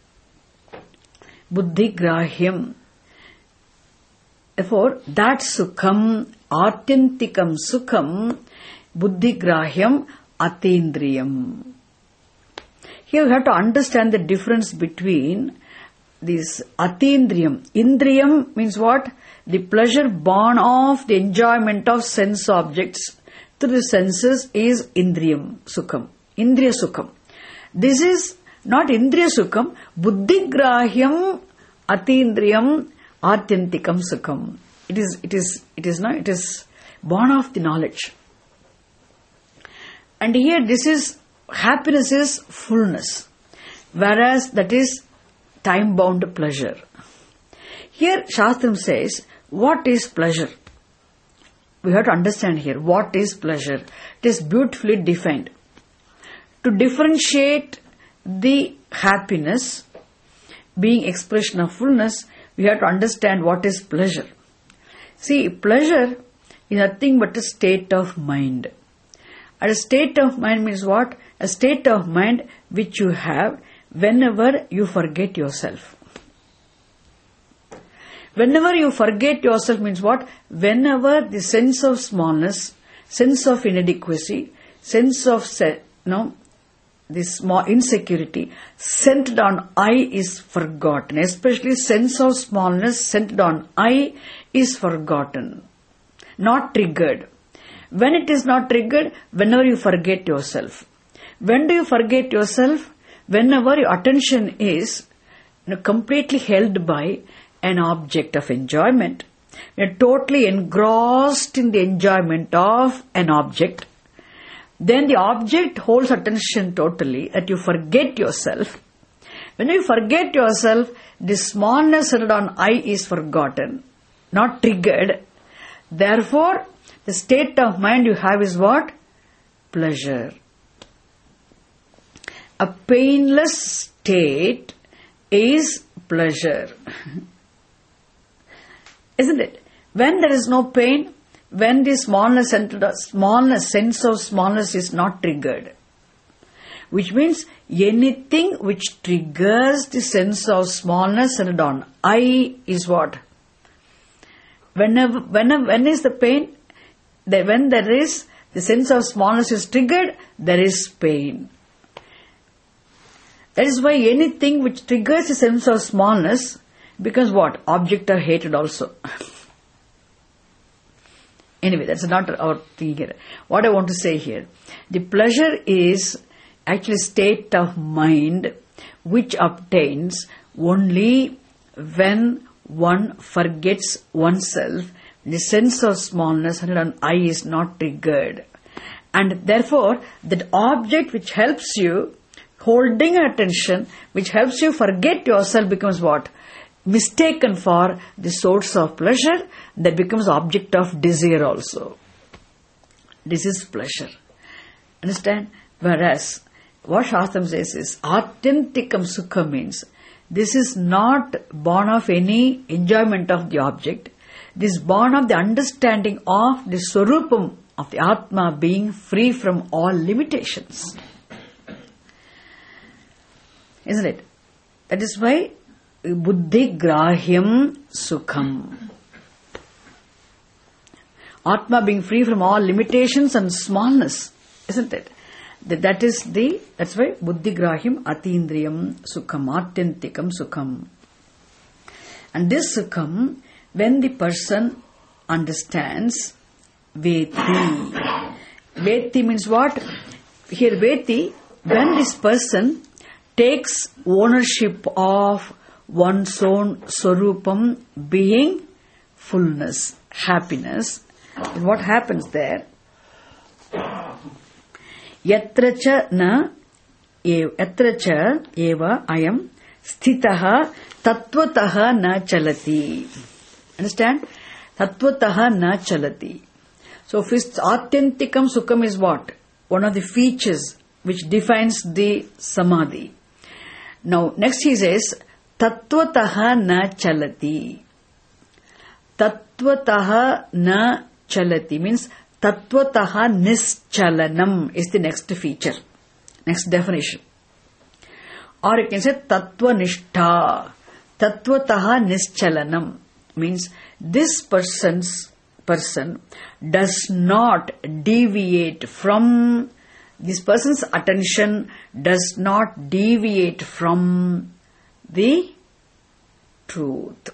Speaker 1: Buddhi Grahyam. Therefore, that Sukham, Atyantikam Sukham, Buddhi Grahyam, Atindriyam. Here you have to understand the difference between this Atindriyam. Indriyam means what? The pleasure born of the enjoyment of sense objects through the senses is Indriyam Sukham. Indriya Sukham. This is not Indriya Sukham, Buddhi Grahyam Atindriyam Atyantikam Sukham. It is, it is, it is not, it is born of the knowledge. And here this is, happiness is fullness, whereas that is time-bound pleasure. Here Shastram says, what is pleasure? We have to understand here, what is pleasure? It is beautifully defined. To differentiate the happiness being expression of fullness, we have to understand what is pleasure. See, pleasure is nothing but a state of mind. And a state of mind means what? A state of mind which you have whenever you forget yourself. Whenever you forget yourself means what? Whenever the sense of smallness, sense of inadequacy, sense of, se- no, this small insecurity centered on I is forgotten. Especially sense of smallness centered on I is forgotten, not triggered. When it is not triggered, whenever you forget yourself. When do you forget yourself? Whenever your attention is you know, completely held by an object of enjoyment. You are totally engrossed in the enjoyment of an object. Then the object holds attention totally that you forget yourself. When you forget yourself, the smallness centered on I is forgotten, not triggered. Therefore, the state of mind you have is what? Pleasure. A painless state is pleasure. Isn't it? When there is no pain, when the smallness, smallness, sense of smallness is not triggered, which means anything which triggers the sense of smallness centered on I is what? Whenever, whenever, when is the pain? That when there is the sense of smallness is triggered, there is pain. That is why anything which triggers the sense of smallness becomes what? Object of hatred also. Anyway, that's not our thing here. What I want to say here, the pleasure is actually state of mind which obtains only when one forgets oneself. The sense of smallness and an I is not triggered. And therefore, that object which helps you, holding attention, which helps you forget yourself becomes what? Mistaken for the source of pleasure, that becomes object of desire also. This is pleasure. Understand? Whereas, what Shastram says is, Atyantikam Sukha means, this is not born of any enjoyment of the object. This is born of the understanding of the Swarupam of the Atma being free from all limitations. Isn't it? That is why Buddhi Grahyam Sukham. Atma being free from all limitations and smallness. Isn't it? That, that is the, that's why Buddhi Grahyam Atindriyam Sukham, Atyantikam Sukham. And this Sukham, when the person understands Veti. Veti means what? Here Veti, when this person takes ownership of one's own Swarupam being fullness, happiness, then what happens there? Yatracha na yatracha eva ayam sthitaha tattvataha na chalati. Understand? Tattvataha na chalati. So, first, Atyantikam Sukham is what? One of the features which defines the Samadhi. Now, next he says, Tattvataha na chalati. Tattvataha na chalati means Tattvataha nischalanam is the next feature, next definition. Or you can say Tattvanishtha. Tattvataha nischalanam means this person's person does not deviate from, this person's attention does not deviate from the truth.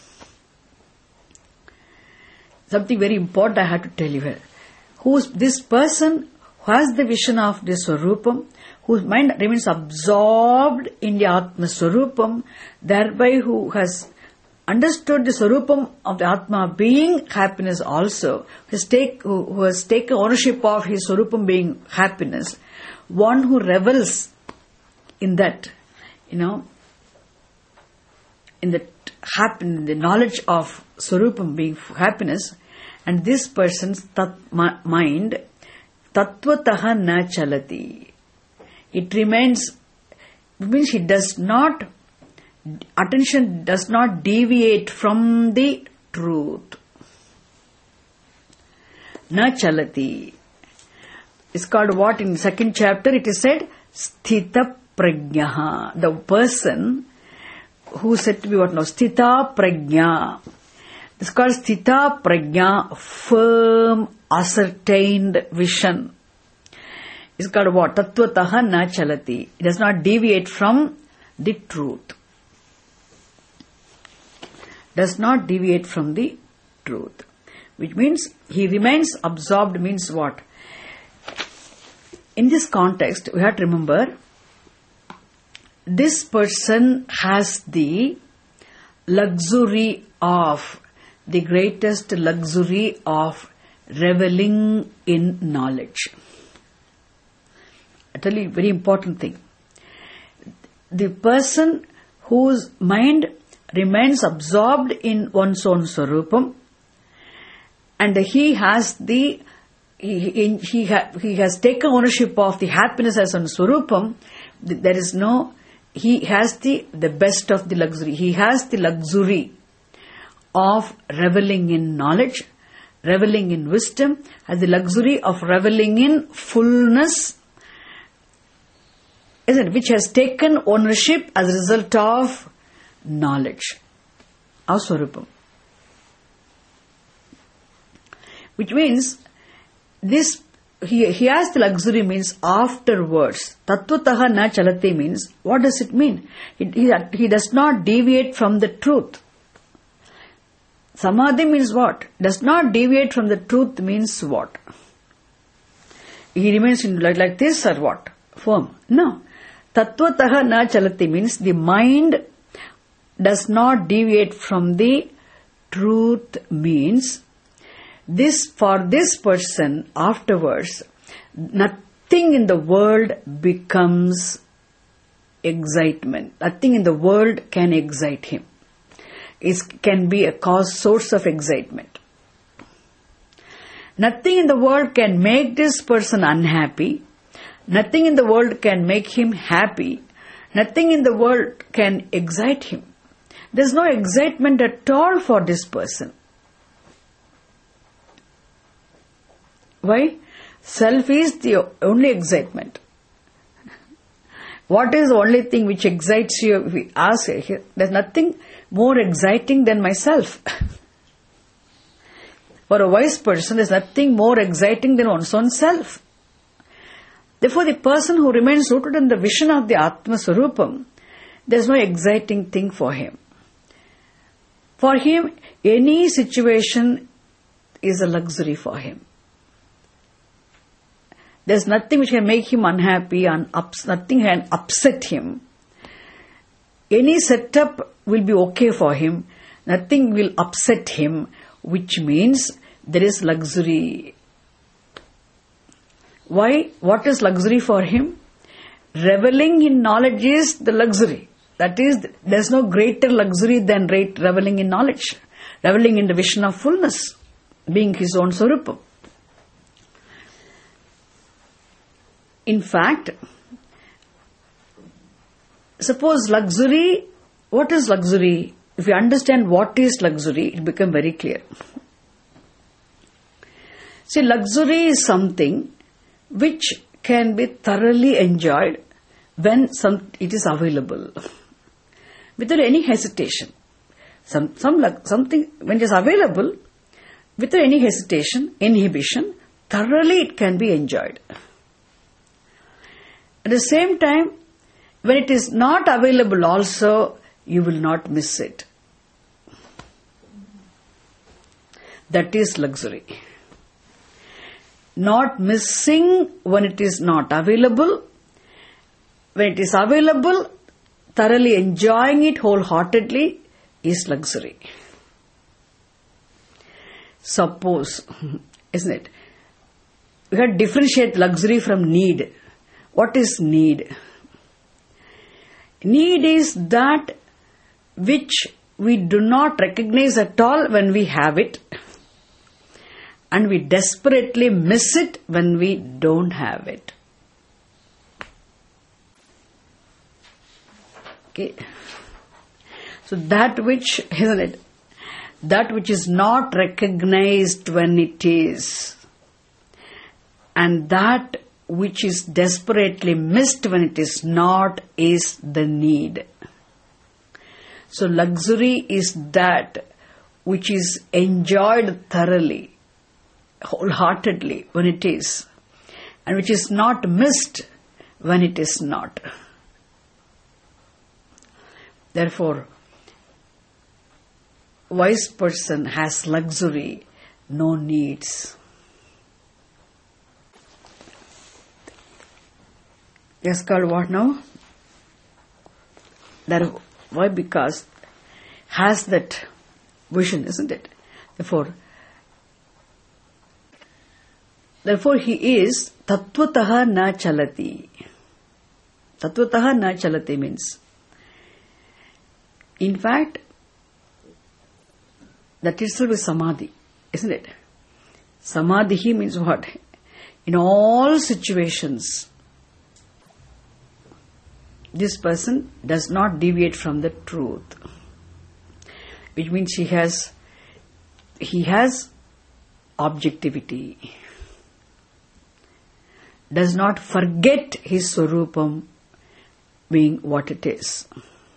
Speaker 1: Something very important I have to tell you here. Who's this person who has the vision of the Swarupam, whose mind remains absorbed in the Atma Swarupam, thereby who has understood the Swarupam of the Atma being happiness also, who has, take, who, who has taken ownership of his Swarupam being happiness, one who revels in that, you know, in the, happen, the knowledge of Swarupam being happiness, and this person's tat, mind, tattvataha na chalati. It remains, it means he does not, attention does not deviate from the truth. Na chalati. It's called what in the second chapter it is said, sthita prajnaha. The person who is said to be what now? Sthita prajna. It's called Sthita Prajna, firm, ascertained vision. It's called what? Tattvataha na chalati. It does not deviate from the truth. Does not deviate from the truth. Which means he remains absorbed means what? In this context, we have to remember, this person has the luxury of, the greatest luxury of reveling in knowledge. I tell you, very important thing. The person whose mind remains absorbed in one's own Swarupam, and he has the he he, ha, he has taken ownership of the happiness as on Swarupam. There is no, he has the the best of the luxury. He has the luxury of reveling in knowledge, reveling in wisdom, has the luxury of reveling in fullness, isn't it? Which has taken ownership as a result of knowledge of Swarupam. Which means this, he, he has the luxury means afterwards. Tattvataha na chalati means, what does it mean? He, he, he does not deviate from the truth. Samadhi means what? Does not deviate from the truth means what? He remains in like, like this or what? Firm. No. Tattvataha na chalati means the mind does not deviate from the truth means this, for this person afterwards, nothing in the world becomes excitement. Nothing in the world can excite him. It can be a cause, source of excitement. Nothing in the world can make this person unhappy. Nothing in the world can make him happy. Nothing in the world can excite him. There is no excitement at all for this person. Why? Self is the only excitement. What is the only thing which excites you? If we ask, there's nothing more exciting than myself. For a wise person, there's nothing more exciting than one's own self. Therefore, the person who remains rooted in the vision of the Atma Swarupam, there's no exciting thing for him. For him, any situation is a luxury for him. There's nothing which can make him unhappy, and ups, nothing can upset him. Any setup will be okay for him. Nothing will upset him, which means there is luxury. Why? What is luxury for him? Reveling in knowledge is the luxury. That is, there's no greater luxury than reveling in knowledge. Reveling in the vision of fullness, being his own Swarupam. In fact, suppose luxury, what is luxury? If you understand what is luxury, it becomes very clear. See, luxury is something which can be thoroughly enjoyed when some, it is available, without any hesitation. Some, some, something, when it is available, without any hesitation, inhibition, thoroughly it can be enjoyed. At the same time, when it is not available also, you will not miss it. That is luxury. Not missing when it is not available. When it is available, thoroughly enjoying it wholeheartedly is luxury. Suppose, isn't it? We have to differentiate luxury from need. What is need? Need is that which we do not recognize at all when we have it, and we desperately miss it when we don't have it. Okay. So that which, isn't it? That which is not recognized when it is, and that which is desperately missed when it is not, is the need. So luxury is that which is enjoyed thoroughly, wholeheartedly when it is, and which is not missed when it is not. Therefore, wise person has luxury, no needs. Yes, called what now? That, why? Because has that vision, isn't it? Therefore, therefore he is tattvataha na chalati. Tattvataha na chalati means, in fact, that itself is samadhi, isn't it? Samadhi means what? In all situations, this person does not deviate from the truth, which means he has he has objectivity, does not forget his swarupam being what it is.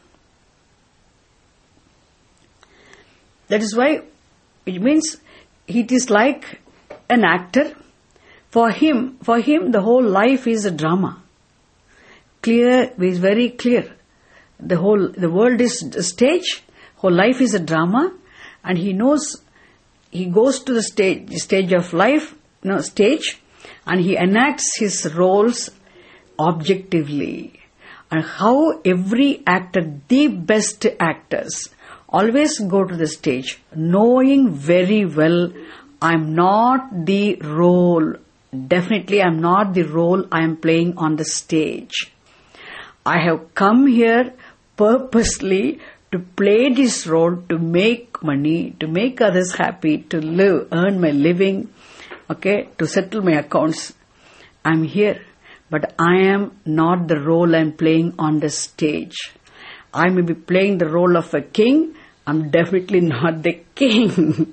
Speaker 1: That is why it means it is like an actor. For him, for him, the whole life is a drama. Clear, is very clear. The whole, the world is a stage. Whole life is a drama, and he knows. He goes to the stage, stage of life, no stage, and he enacts his roles objectively. And how every actor, the best actors, always go to the stage, knowing very well, I'm not the role. Definitely, I'm not the role I am playing on the stage. I have come here purposely to play this role, to make money, to make others happy, to live, earn my living, okay, to settle my accounts. I'm here, but I am not the role I'm playing on the stage. I may be playing the role of a king, I'm definitely not the king.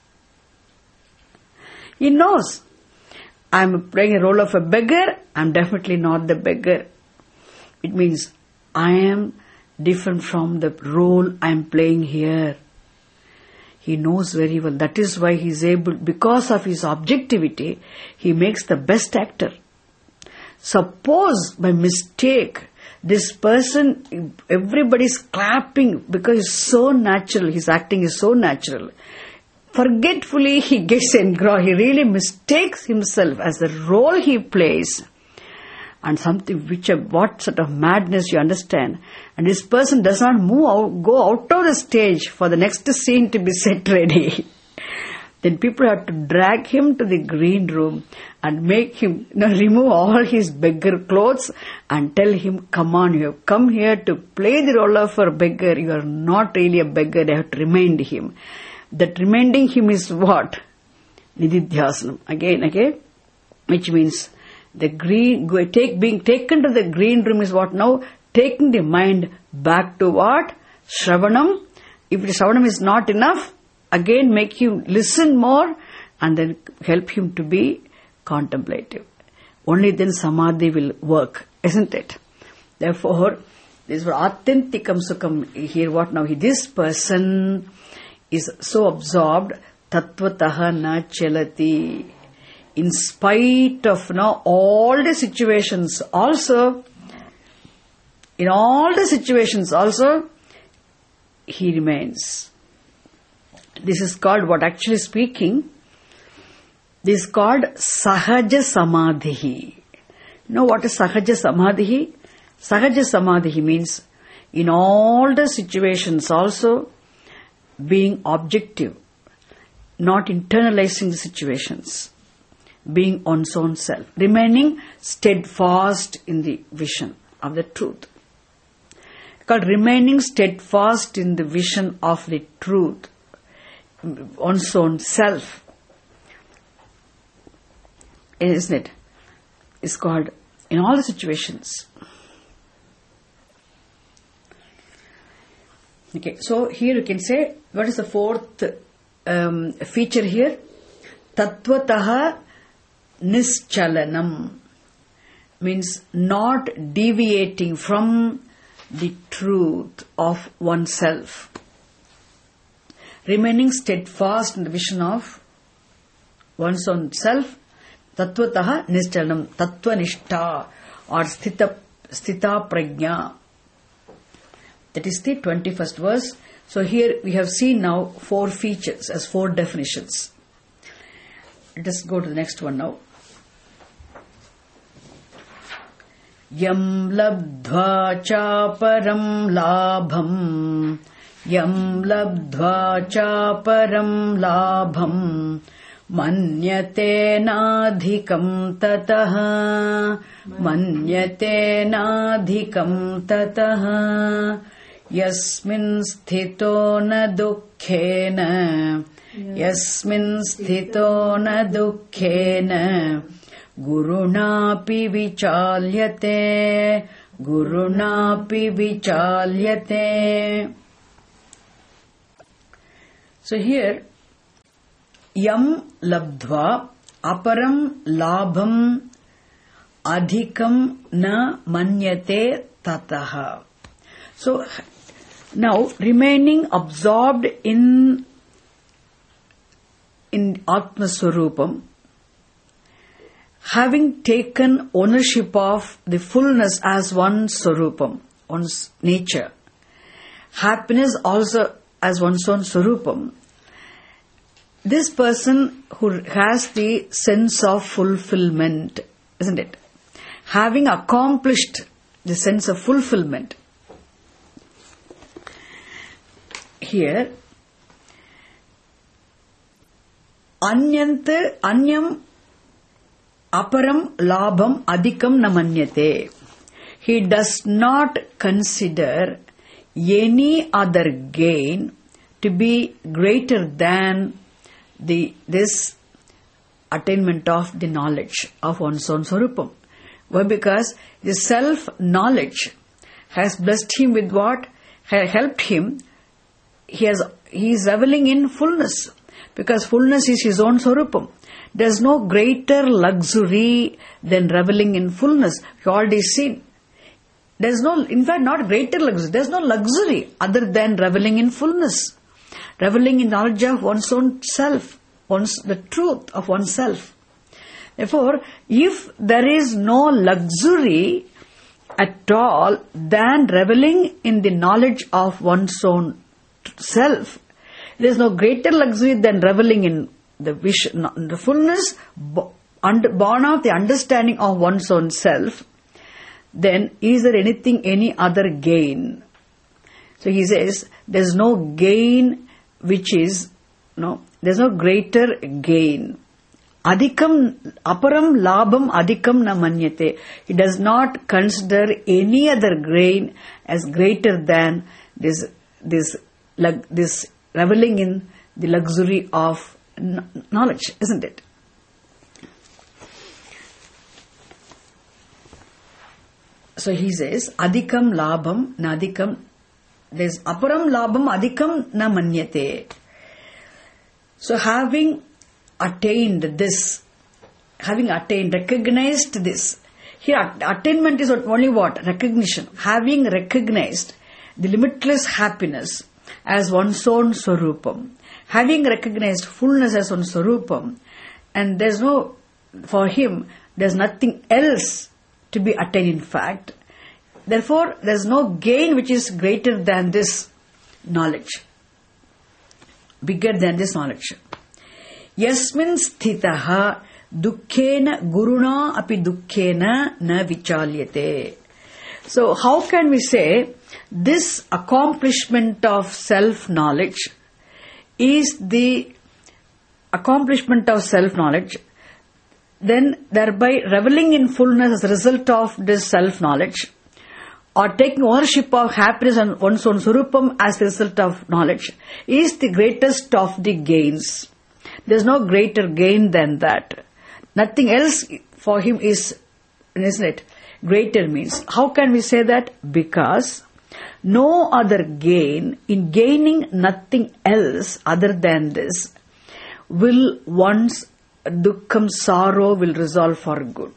Speaker 1: He knows. I'm playing a role of a beggar, I'm definitely not the beggar. It means I am different from the role I am playing here. He knows very well. That is why he is able, because of his objectivity, he makes the best actor. Suppose by mistake, this person, everybody is clapping because he's so natural, his acting is so natural. Forgetfully he gets engrossed, he really mistakes himself as the role he plays. And something which, what sort of madness, you understand. And this person does not move out, go out of the stage for the next scene to be set ready. Then people have to drag him to the green room and make him, you know, remove all his beggar clothes and tell him, come on, you have come here to play the role of a beggar. You are not really a beggar. They have to remind him. That reminding him is what? Nididhyasanam. Again, again, which means the green, take, being taken to the green room is what now? Taking the mind back to what? Shravanam. If the Shravanam is not enough, again make him listen more and then help him to be contemplative. Only then Samadhi will work, isn't it? Therefore, this is Atyantikam Sukham. Here what now? This person is so absorbed, Tattvataha na chalati. In spite of you know, all the situations also, in all the situations also, he remains. This is called, what actually speaking, this is called Sahaja Samadhi. You know what is Sahaja Samadhi? Sahaja Samadhi means in all the situations also being objective, not internalizing the situations. Being one's own self, remaining steadfast in the vision of the truth. Called remaining steadfast in the vision of the truth, one's own self, isn't it? It's called in all the situations. Okay, so here you can say, what is the fourth um, feature here? Tattvataha Nischalanam means not deviating from the truth of oneself. Remaining steadfast in the vision of one's own self Tattvataha Nishchalanam, Tattvanishta or Sthita, Sthita Prajna. That is the twenty-first verse. So here we have seen now four features as four definitions. Let us go to the next one now. Yam labdhva cha param labham, Yam labdhva cha param labham, Manyate nadhikam tataha, Manyate nadhikam tataha, Yasmin sthito na dukkhena, Yasmin sthito na dukkhena, Gurunapi vichalyate, Gurunapi vichalyate. So here, Yam labdhva aparam labham adhikam na manyate tataha. So now remaining absorbed in in Atma Swarupam, having taken ownership of the fullness as one Swarupam, one's nature, happiness also as one's own Swarupam, this person who has the sense of fulfillment, isn't it? Having accomplished the sense of fulfillment, here, Anyant, Anyam, Aparam, Labham, Adhikam Namanyate. He does not consider any other gain to be greater than the this attainment of the knowledge of one's own Swarupam. Why? Because the self-knowledge has blessed him with what? Has helped him. He has he is reveling in fullness, because fullness is his own Swarupam. There is no greater luxury than reveling in fullness. You already seen. There is no, in fact, not greater luxury. There is no luxury other than reveling in fullness, reveling in knowledge of one's own self, one's the truth of oneself. Therefore, if there is no luxury at all than reveling in the knowledge of one's own self, there is no greater luxury than reveling in the vision, the fullness born of the understanding of one's own self. Then is there anything, any other gain? So he says there is no gain which is, no, there is no greater gain. Adhikam, aparam labham adhikam na manyate. He does not consider any other gain as greater than this, this, this reveling in the luxury of knowledge, isn't it? So he says, adhikam labham nadhikam. There's aparam labham adhikam na manyate. So having attained this, having attained, recognized this. Here attainment is only what? Recognition. Having recognized the limitless happiness as one's own Swarupam, having recognized fullness as one's Swarupam, and there's no, for him, there's nothing else to be attained in fact. Therefore, there's no gain which is greater than this knowledge, bigger than this knowledge. Yasmin sthitaha dukkhena guruna api dukkhena na vichalyate. So how can we say this accomplishment of self-knowledge is the accomplishment of self-knowledge, then thereby reveling in fullness as a result of this self-knowledge, or taking ownership of happiness and one's own Swarupam as a result of knowledge, is the greatest of the gains. There is no greater gain than that. Nothing else for him is, isn't it? Greater means. How can we say that? Because no other gain, in gaining nothing else other than this, will one's dukkham, sorrow, will resolve for good.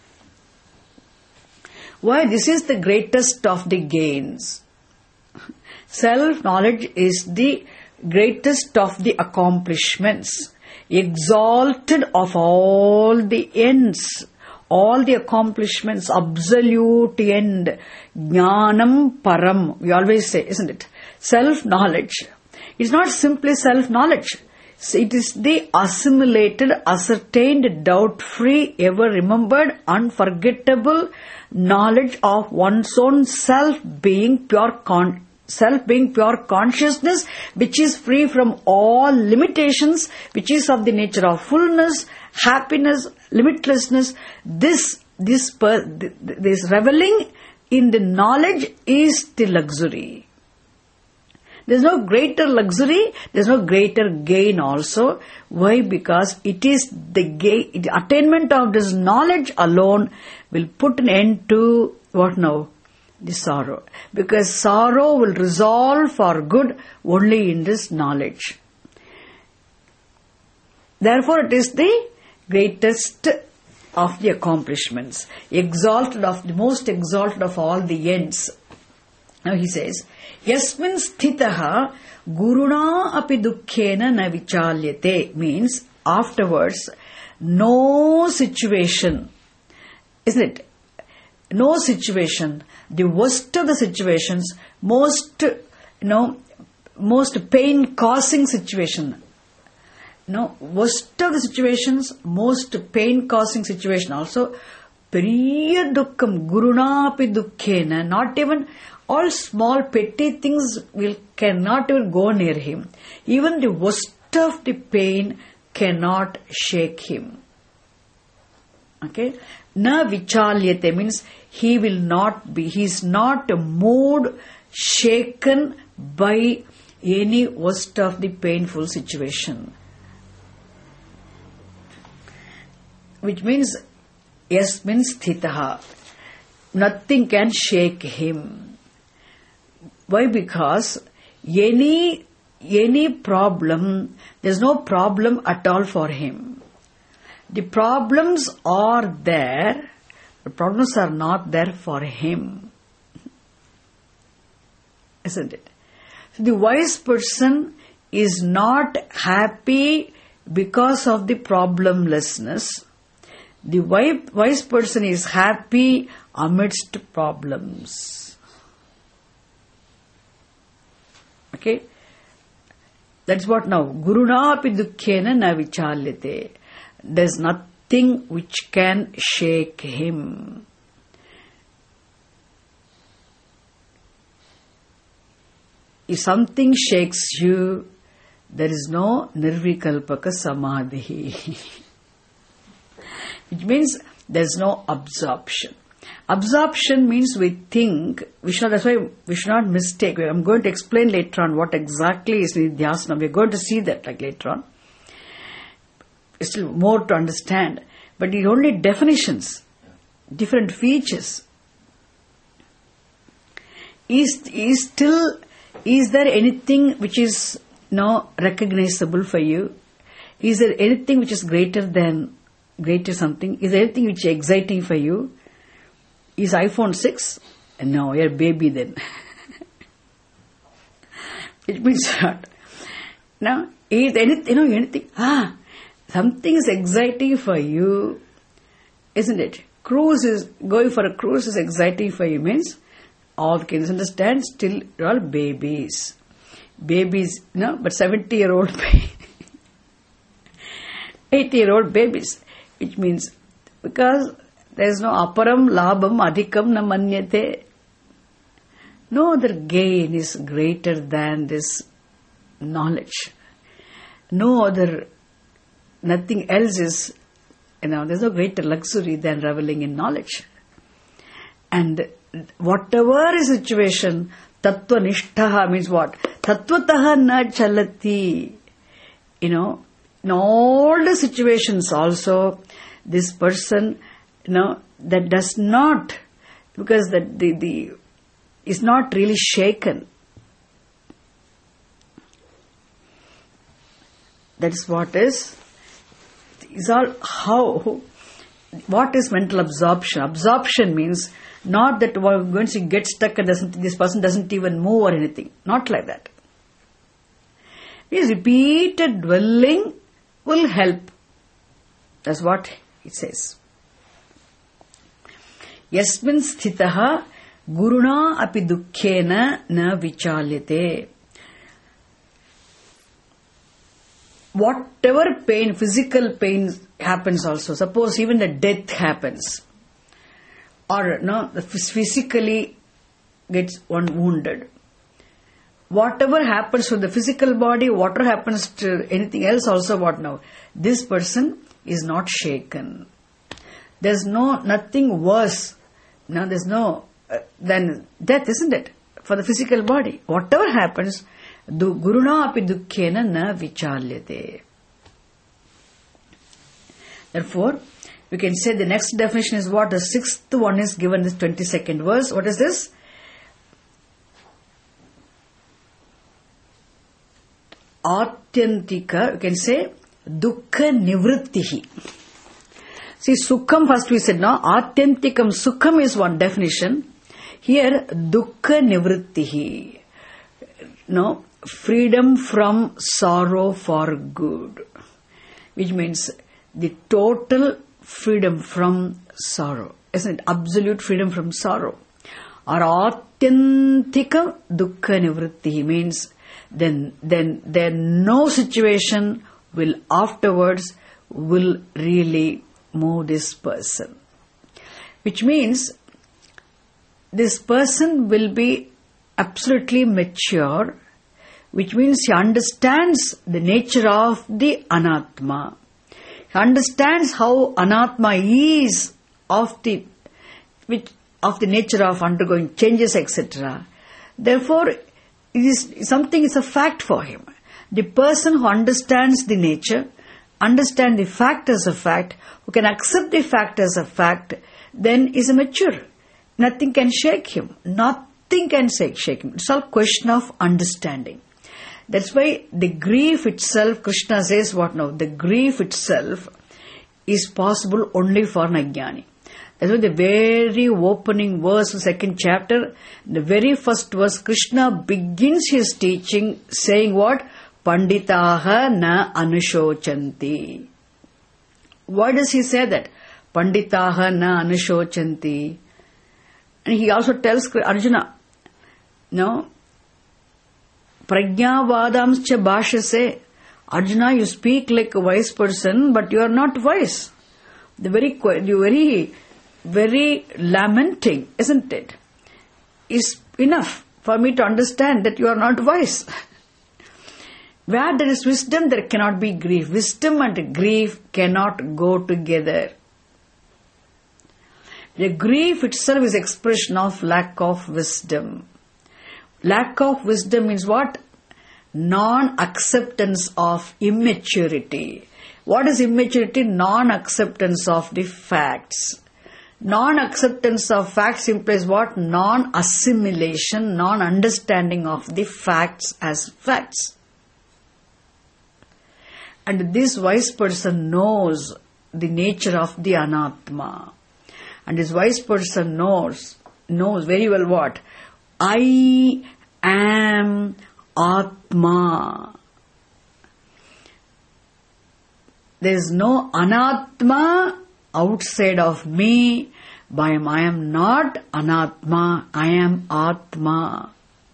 Speaker 1: Why? This is the greatest of the gains. Self-knowledge is the greatest of the accomplishments. exalted of all the ends, all the accomplishments, absolute end, jnanam param, we always say, isn't it? Self-knowledge. It's not simply self-knowledge. It is the assimilated, ascertained, doubt-free, ever-remembered, unforgettable knowledge of one's own self being pure con- self being pure consciousness, which is free from all limitations, which is of the nature of fullness, happiness, limitlessness. This, this, per- this reveling in the knowledge is the luxury. There's no greater luxury, there's no greater gain also. Why? Because it is the gain, the attainment of this knowledge alone will put an end to what now? The sorrow. Because sorrow will resolve for good only in this knowledge. Therefore, it is the greatest of the accomplishments, exalted of the most exalted of all the ends. Now he says, Yasmin sthitaha guruna api dukkhena na vichalyate, means afterwards, no situation, isn't it? No situation, the worst of the situations, most, you know, most pain-causing situation. No, worst of the situations, most pain-causing situation also, periya dukkham, guruna api dukkhena, not even all small petty things will cannot even go near him. Even the worst of the pain cannot shake him. Okay? Na vichalyate means he will not be, he is not moved, shaken by any worst of the painful situation. Which means, yes means sthitaha. Nothing can shake him. Why? Because any, any problem, there's no problem at all for him. The problems are there, the problems are not there for him. Isn't it? So the wise person is not happy because of the problemlessness. The wise person is happy amidst problems. Okay? That's what now. Guruna api dukkhena na vichalyate. There's nothing which can shake him. If something shakes you, there is no nirvikalpaka samadhi. Which means there's no absorption. Absorption means we think, we should, that's why we should not mistake. I'm going to explain later on what exactly is Nidhyasana. We're going to see that like later on. It's still more to understand. But it's only definitions, different features. Is, is still, is there anything which is no recognizable for you? Is there anything which is greater than, greater something? Is there anything which is exciting for you? Is iPhone six? No, you're a baby then. It means what? Now, is anything, you know, anything, ah, something is exciting for you, isn't it? Cruise is, going for a cruise is exciting for you means, all kids understand, still you're all babies. Babies, no, but seventy year old, eighty year old babies, which means, because there is no aparam, labham, adhikam na manyate. No other gain is greater than this knowledge. No other, nothing else is, you know, there's no greater luxury than reveling in knowledge. And whatever is situation, tattva nishtaha means what? Tattvataha na chalati. You know, in all the situations also, this person, you know, that does not, because that the, the is not really shaken. That is what is, is all how, what is mental absorption? Absorption means not that once you get stuck and doesn't, this person doesn't even move or anything. Not like that. It is repeated dwelling will help. That's what it says. Yasmin sthitaha guruna api dukkhena na vichalyate. Whatever pain, physical pain happens also. Suppose even the death happens. Or no, physically gets one wounded. Whatever happens to the physical body, whatever happens to anything else also, what now? This person is not shaken. There's no, nothing worse. No, there's no, uh, than death, isn't it? For the physical body. Whatever happens, du, guruna api dukkhena na vichalyate. Therefore, we can say the next definition is what? The sixth one is given in this twenty-second verse. What is this? Atyantika, you can say, dukkha nivrittihi. See, sukham first we said, no? Atyantikam sukham is one definition. Here, dukkha nivrittihi. No? Freedom from sorrow for good. Which means the total freedom from sorrow. Isn't it? Absolute freedom from sorrow. Or atyantika dukkha nivrittihi means then then then no situation will afterwards will really move this person. Which means this person will be absolutely mature, which means he understands the nature of the anatma. He understands how anatma is of the which of the nature of undergoing changes, et cetera. Therefore, it is something is a fact for him. The person who understands the nature, understands the fact as a fact, who can accept the fact as a fact, then is a mature. Nothing can shake him. Nothing can shake him. It's all question of understanding. That's why the grief itself, Krishna says what now? The grief itself is possible only for an ajnani. That's why the very opening verse of second chapter, the very first verse, Krishna begins his teaching saying what? Panditaha na anushocanti. Why does he say that? Panditaha na anushocanti. And he also tells Arjuna, no, Prajnavadamscha bhashase. Arjuna, you speak like a wise person, but you are not wise. The very, you very, very lamenting, isn't it? Is enough for me to understand that you are not wise. Where there is wisdom, there cannot be grief. Wisdom and grief cannot go together. The grief itself is expression of lack of wisdom. Lack of wisdom means what? Non-acceptance of immaturity. What is immaturity? Non-acceptance of the facts. Non-acceptance of facts implies what? Non-assimilation, non-understanding of the facts as facts. And this wise person knows the nature of the anatma. And this wise person knows, knows very well what? I am Atma. There is no anatma outside of me. By I am not anatma, I am Atma.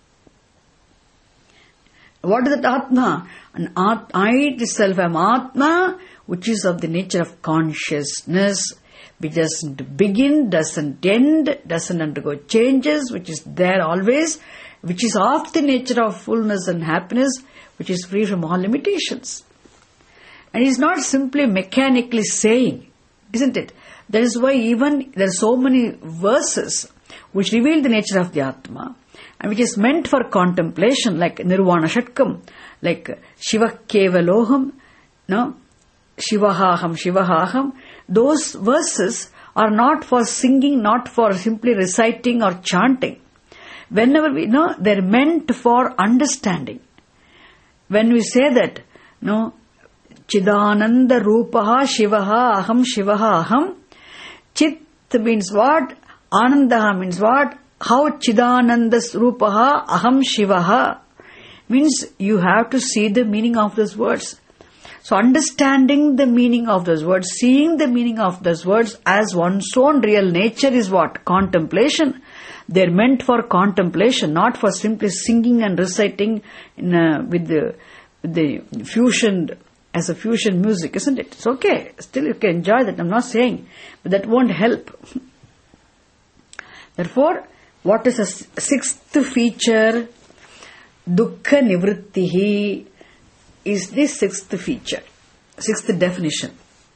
Speaker 1: What is that Atma? And at, I itself am Atma, which is of the nature of consciousness, which doesn't begin, doesn't end, doesn't undergo changes, which is there always, which is of the nature of fullness and happiness, which is free from all limitations. And he's not simply mechanically saying, isn't it? That is why even there are so many verses which reveal the nature of the Atma, and which is meant for contemplation, like Nirvana Shatkam, like Shiva Kevaloham, no? Shivahaham, Shivahaham. Those verses are not for singing, not for simply reciting or chanting. Whenever we know, they're meant for understanding. When we say that, no, Chidananda Rupaha Shivaha Aham Shivaha Aham, Chit means what? Anandaha means what? How Chidananda Rupaha Aham Shivaha means you have to see the meaning of those words. So understanding the meaning of those words, seeing the meaning of those words as one's own real nature is what? Contemplation. They're meant for contemplation, not for simply singing and reciting in a, with the with the fusion, as a fusion music, isn't it? It's okay. Still you can enjoy that. I'm not saying, but that won't help. Therefore, what is the sixth feature? Dukkha nivrittihi is the sixth feature, sixth definition.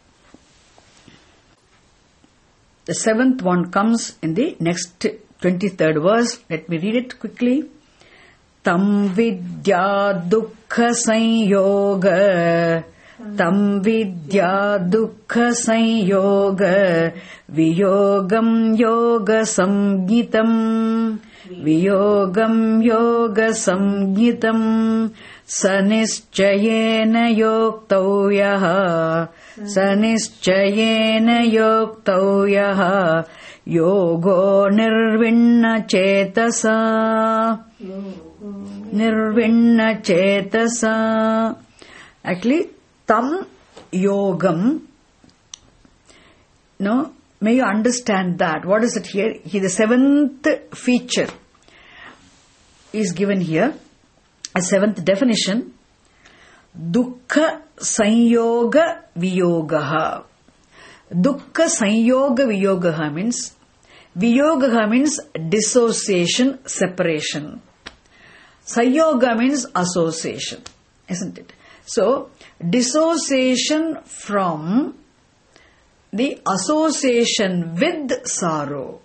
Speaker 1: The seventh one comes in the next twenty-third verse. Let me read it quickly. Tam vidya dukkha sanyoga, tam vidya dukkha sanyoga, viyogam yoga samgitam, viyogam yoga samgitam, sanischayena yoktauyaha, sanischayena yoktauyaha, yogo nirvinna chetasa, nirvinna chetasa. Actually, tam yogam, no, may you understand that. What is it here? Here the seventh feature is given here, a seventh definition. Dukkha sanyoga viyogaha. Dukkha sanyoga viyogaha means, viyogaha means dissociation, separation. Sanyoga means association, isn't it? So, dissociation from the association with sorrow.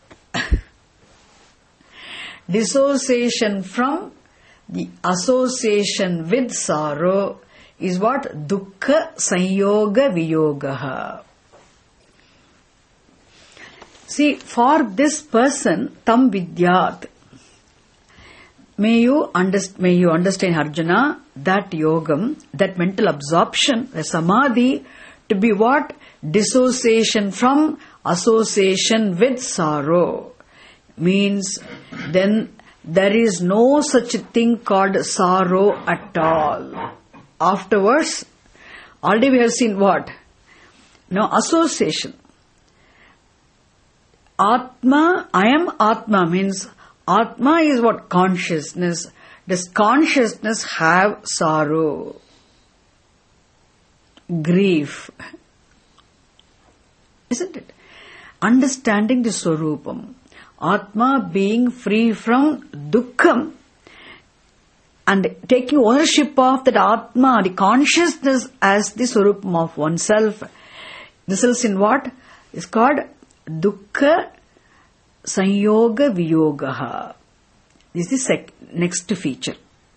Speaker 1: Dissociation from the association with sorrow is what? Dukkha sanyoga viyogaha. See, for this person, tam vidyat, may you, underst- may you understand, Arjuna, that yogam, that mental absorption, the samadhi, to be what? Dissociation from association with sorrow. Means, then there is no such thing called sorrow at all. Afterwards, already we have seen what? No, association. Atma, I am Atma means, Atma is what? Consciousness. Does consciousness have sorrow? Grief? Isn't it? Understanding the Swarupam. Atma being free from dukkham and taking ownership of that Atma, the consciousness as the Swarupam of oneself. This is in what? It's called Dukkha Sanyoga Viyogaha. This is the sec- next feature.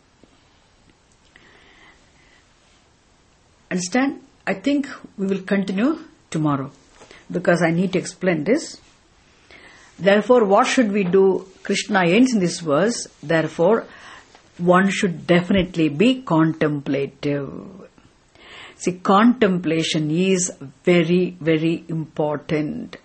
Speaker 1: Understand? I think we will continue tomorrow because I need to explain this. Therefore, what should we do? Krishna ends in this verse. Therefore, one should definitely be contemplative. See, contemplation is very, very important.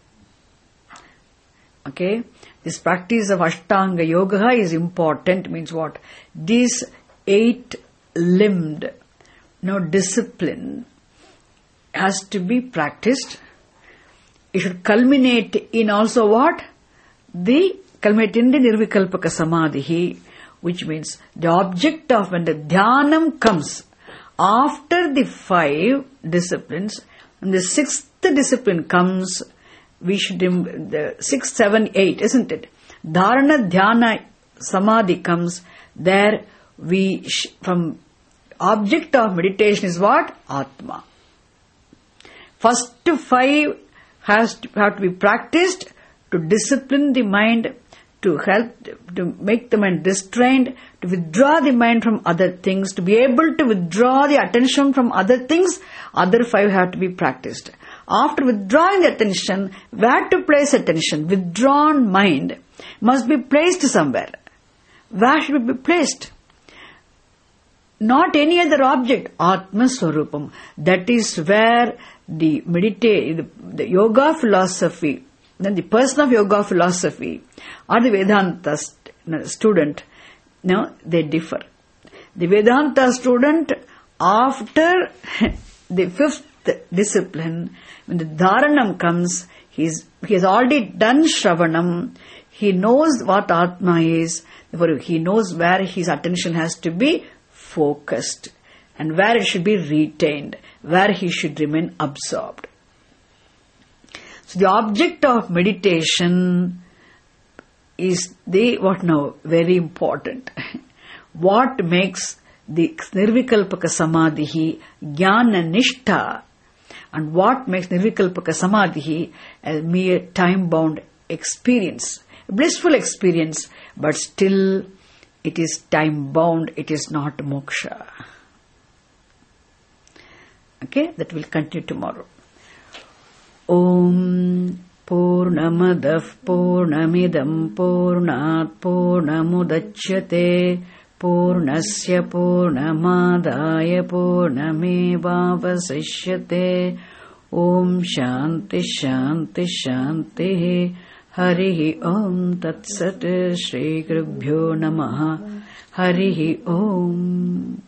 Speaker 1: Okay? This practice of Ashtanga Yoga is important. Means what? This eight-limbed, no, discipline has to be practiced. It should culminate in also what? The culminate in the Nirvikalpaka Samadhi, which means the object of when the Dhyanam comes after the five disciplines, and the sixth discipline comes, we should, the six, seven, eight, isn't it? Dharana, Dhyana, Samadhi comes, there we, sh- from object of meditation is what? Atma. First five has to, have to be practiced to discipline the mind, to help, to make the mind restrained, to withdraw the mind from other things, to be able to withdraw the attention from other things. Other five have to be practiced. After withdrawing the attention, where to place attention? Withdrawn mind must be placed somewhere. Where should it be placed? Not any other object. Atma Swarupam. That is where the meditate, the, the yoga philosophy, then the person of yoga philosophy or the Vedanta st- student, no, they differ. The Vedanta student after the fifth discipline, when the dharanam comes, he's, he has already done Shravanam, he knows what Atma is, therefore he knows where his attention has to be focused and where it should be retained, where he should remain absorbed. So the object of meditation is the, what now, very important. What makes the Nirvikalpaka Samadhi Jnana Nishtha, and what makes Nirvikalpaka Samadhi a mere time-bound experience, a blissful experience, but still it is time-bound, it is not moksha. Okay, that will continue tomorrow. Om Purnamadav Purnamidam Purnat Purnamudachyate Purnasya Purnamadaya Purnamevavasishyate. Om Shanti Shanti Shanti. Harihi Om Tat Sat. Shri Gurubhyo Namaha. Harihi Om.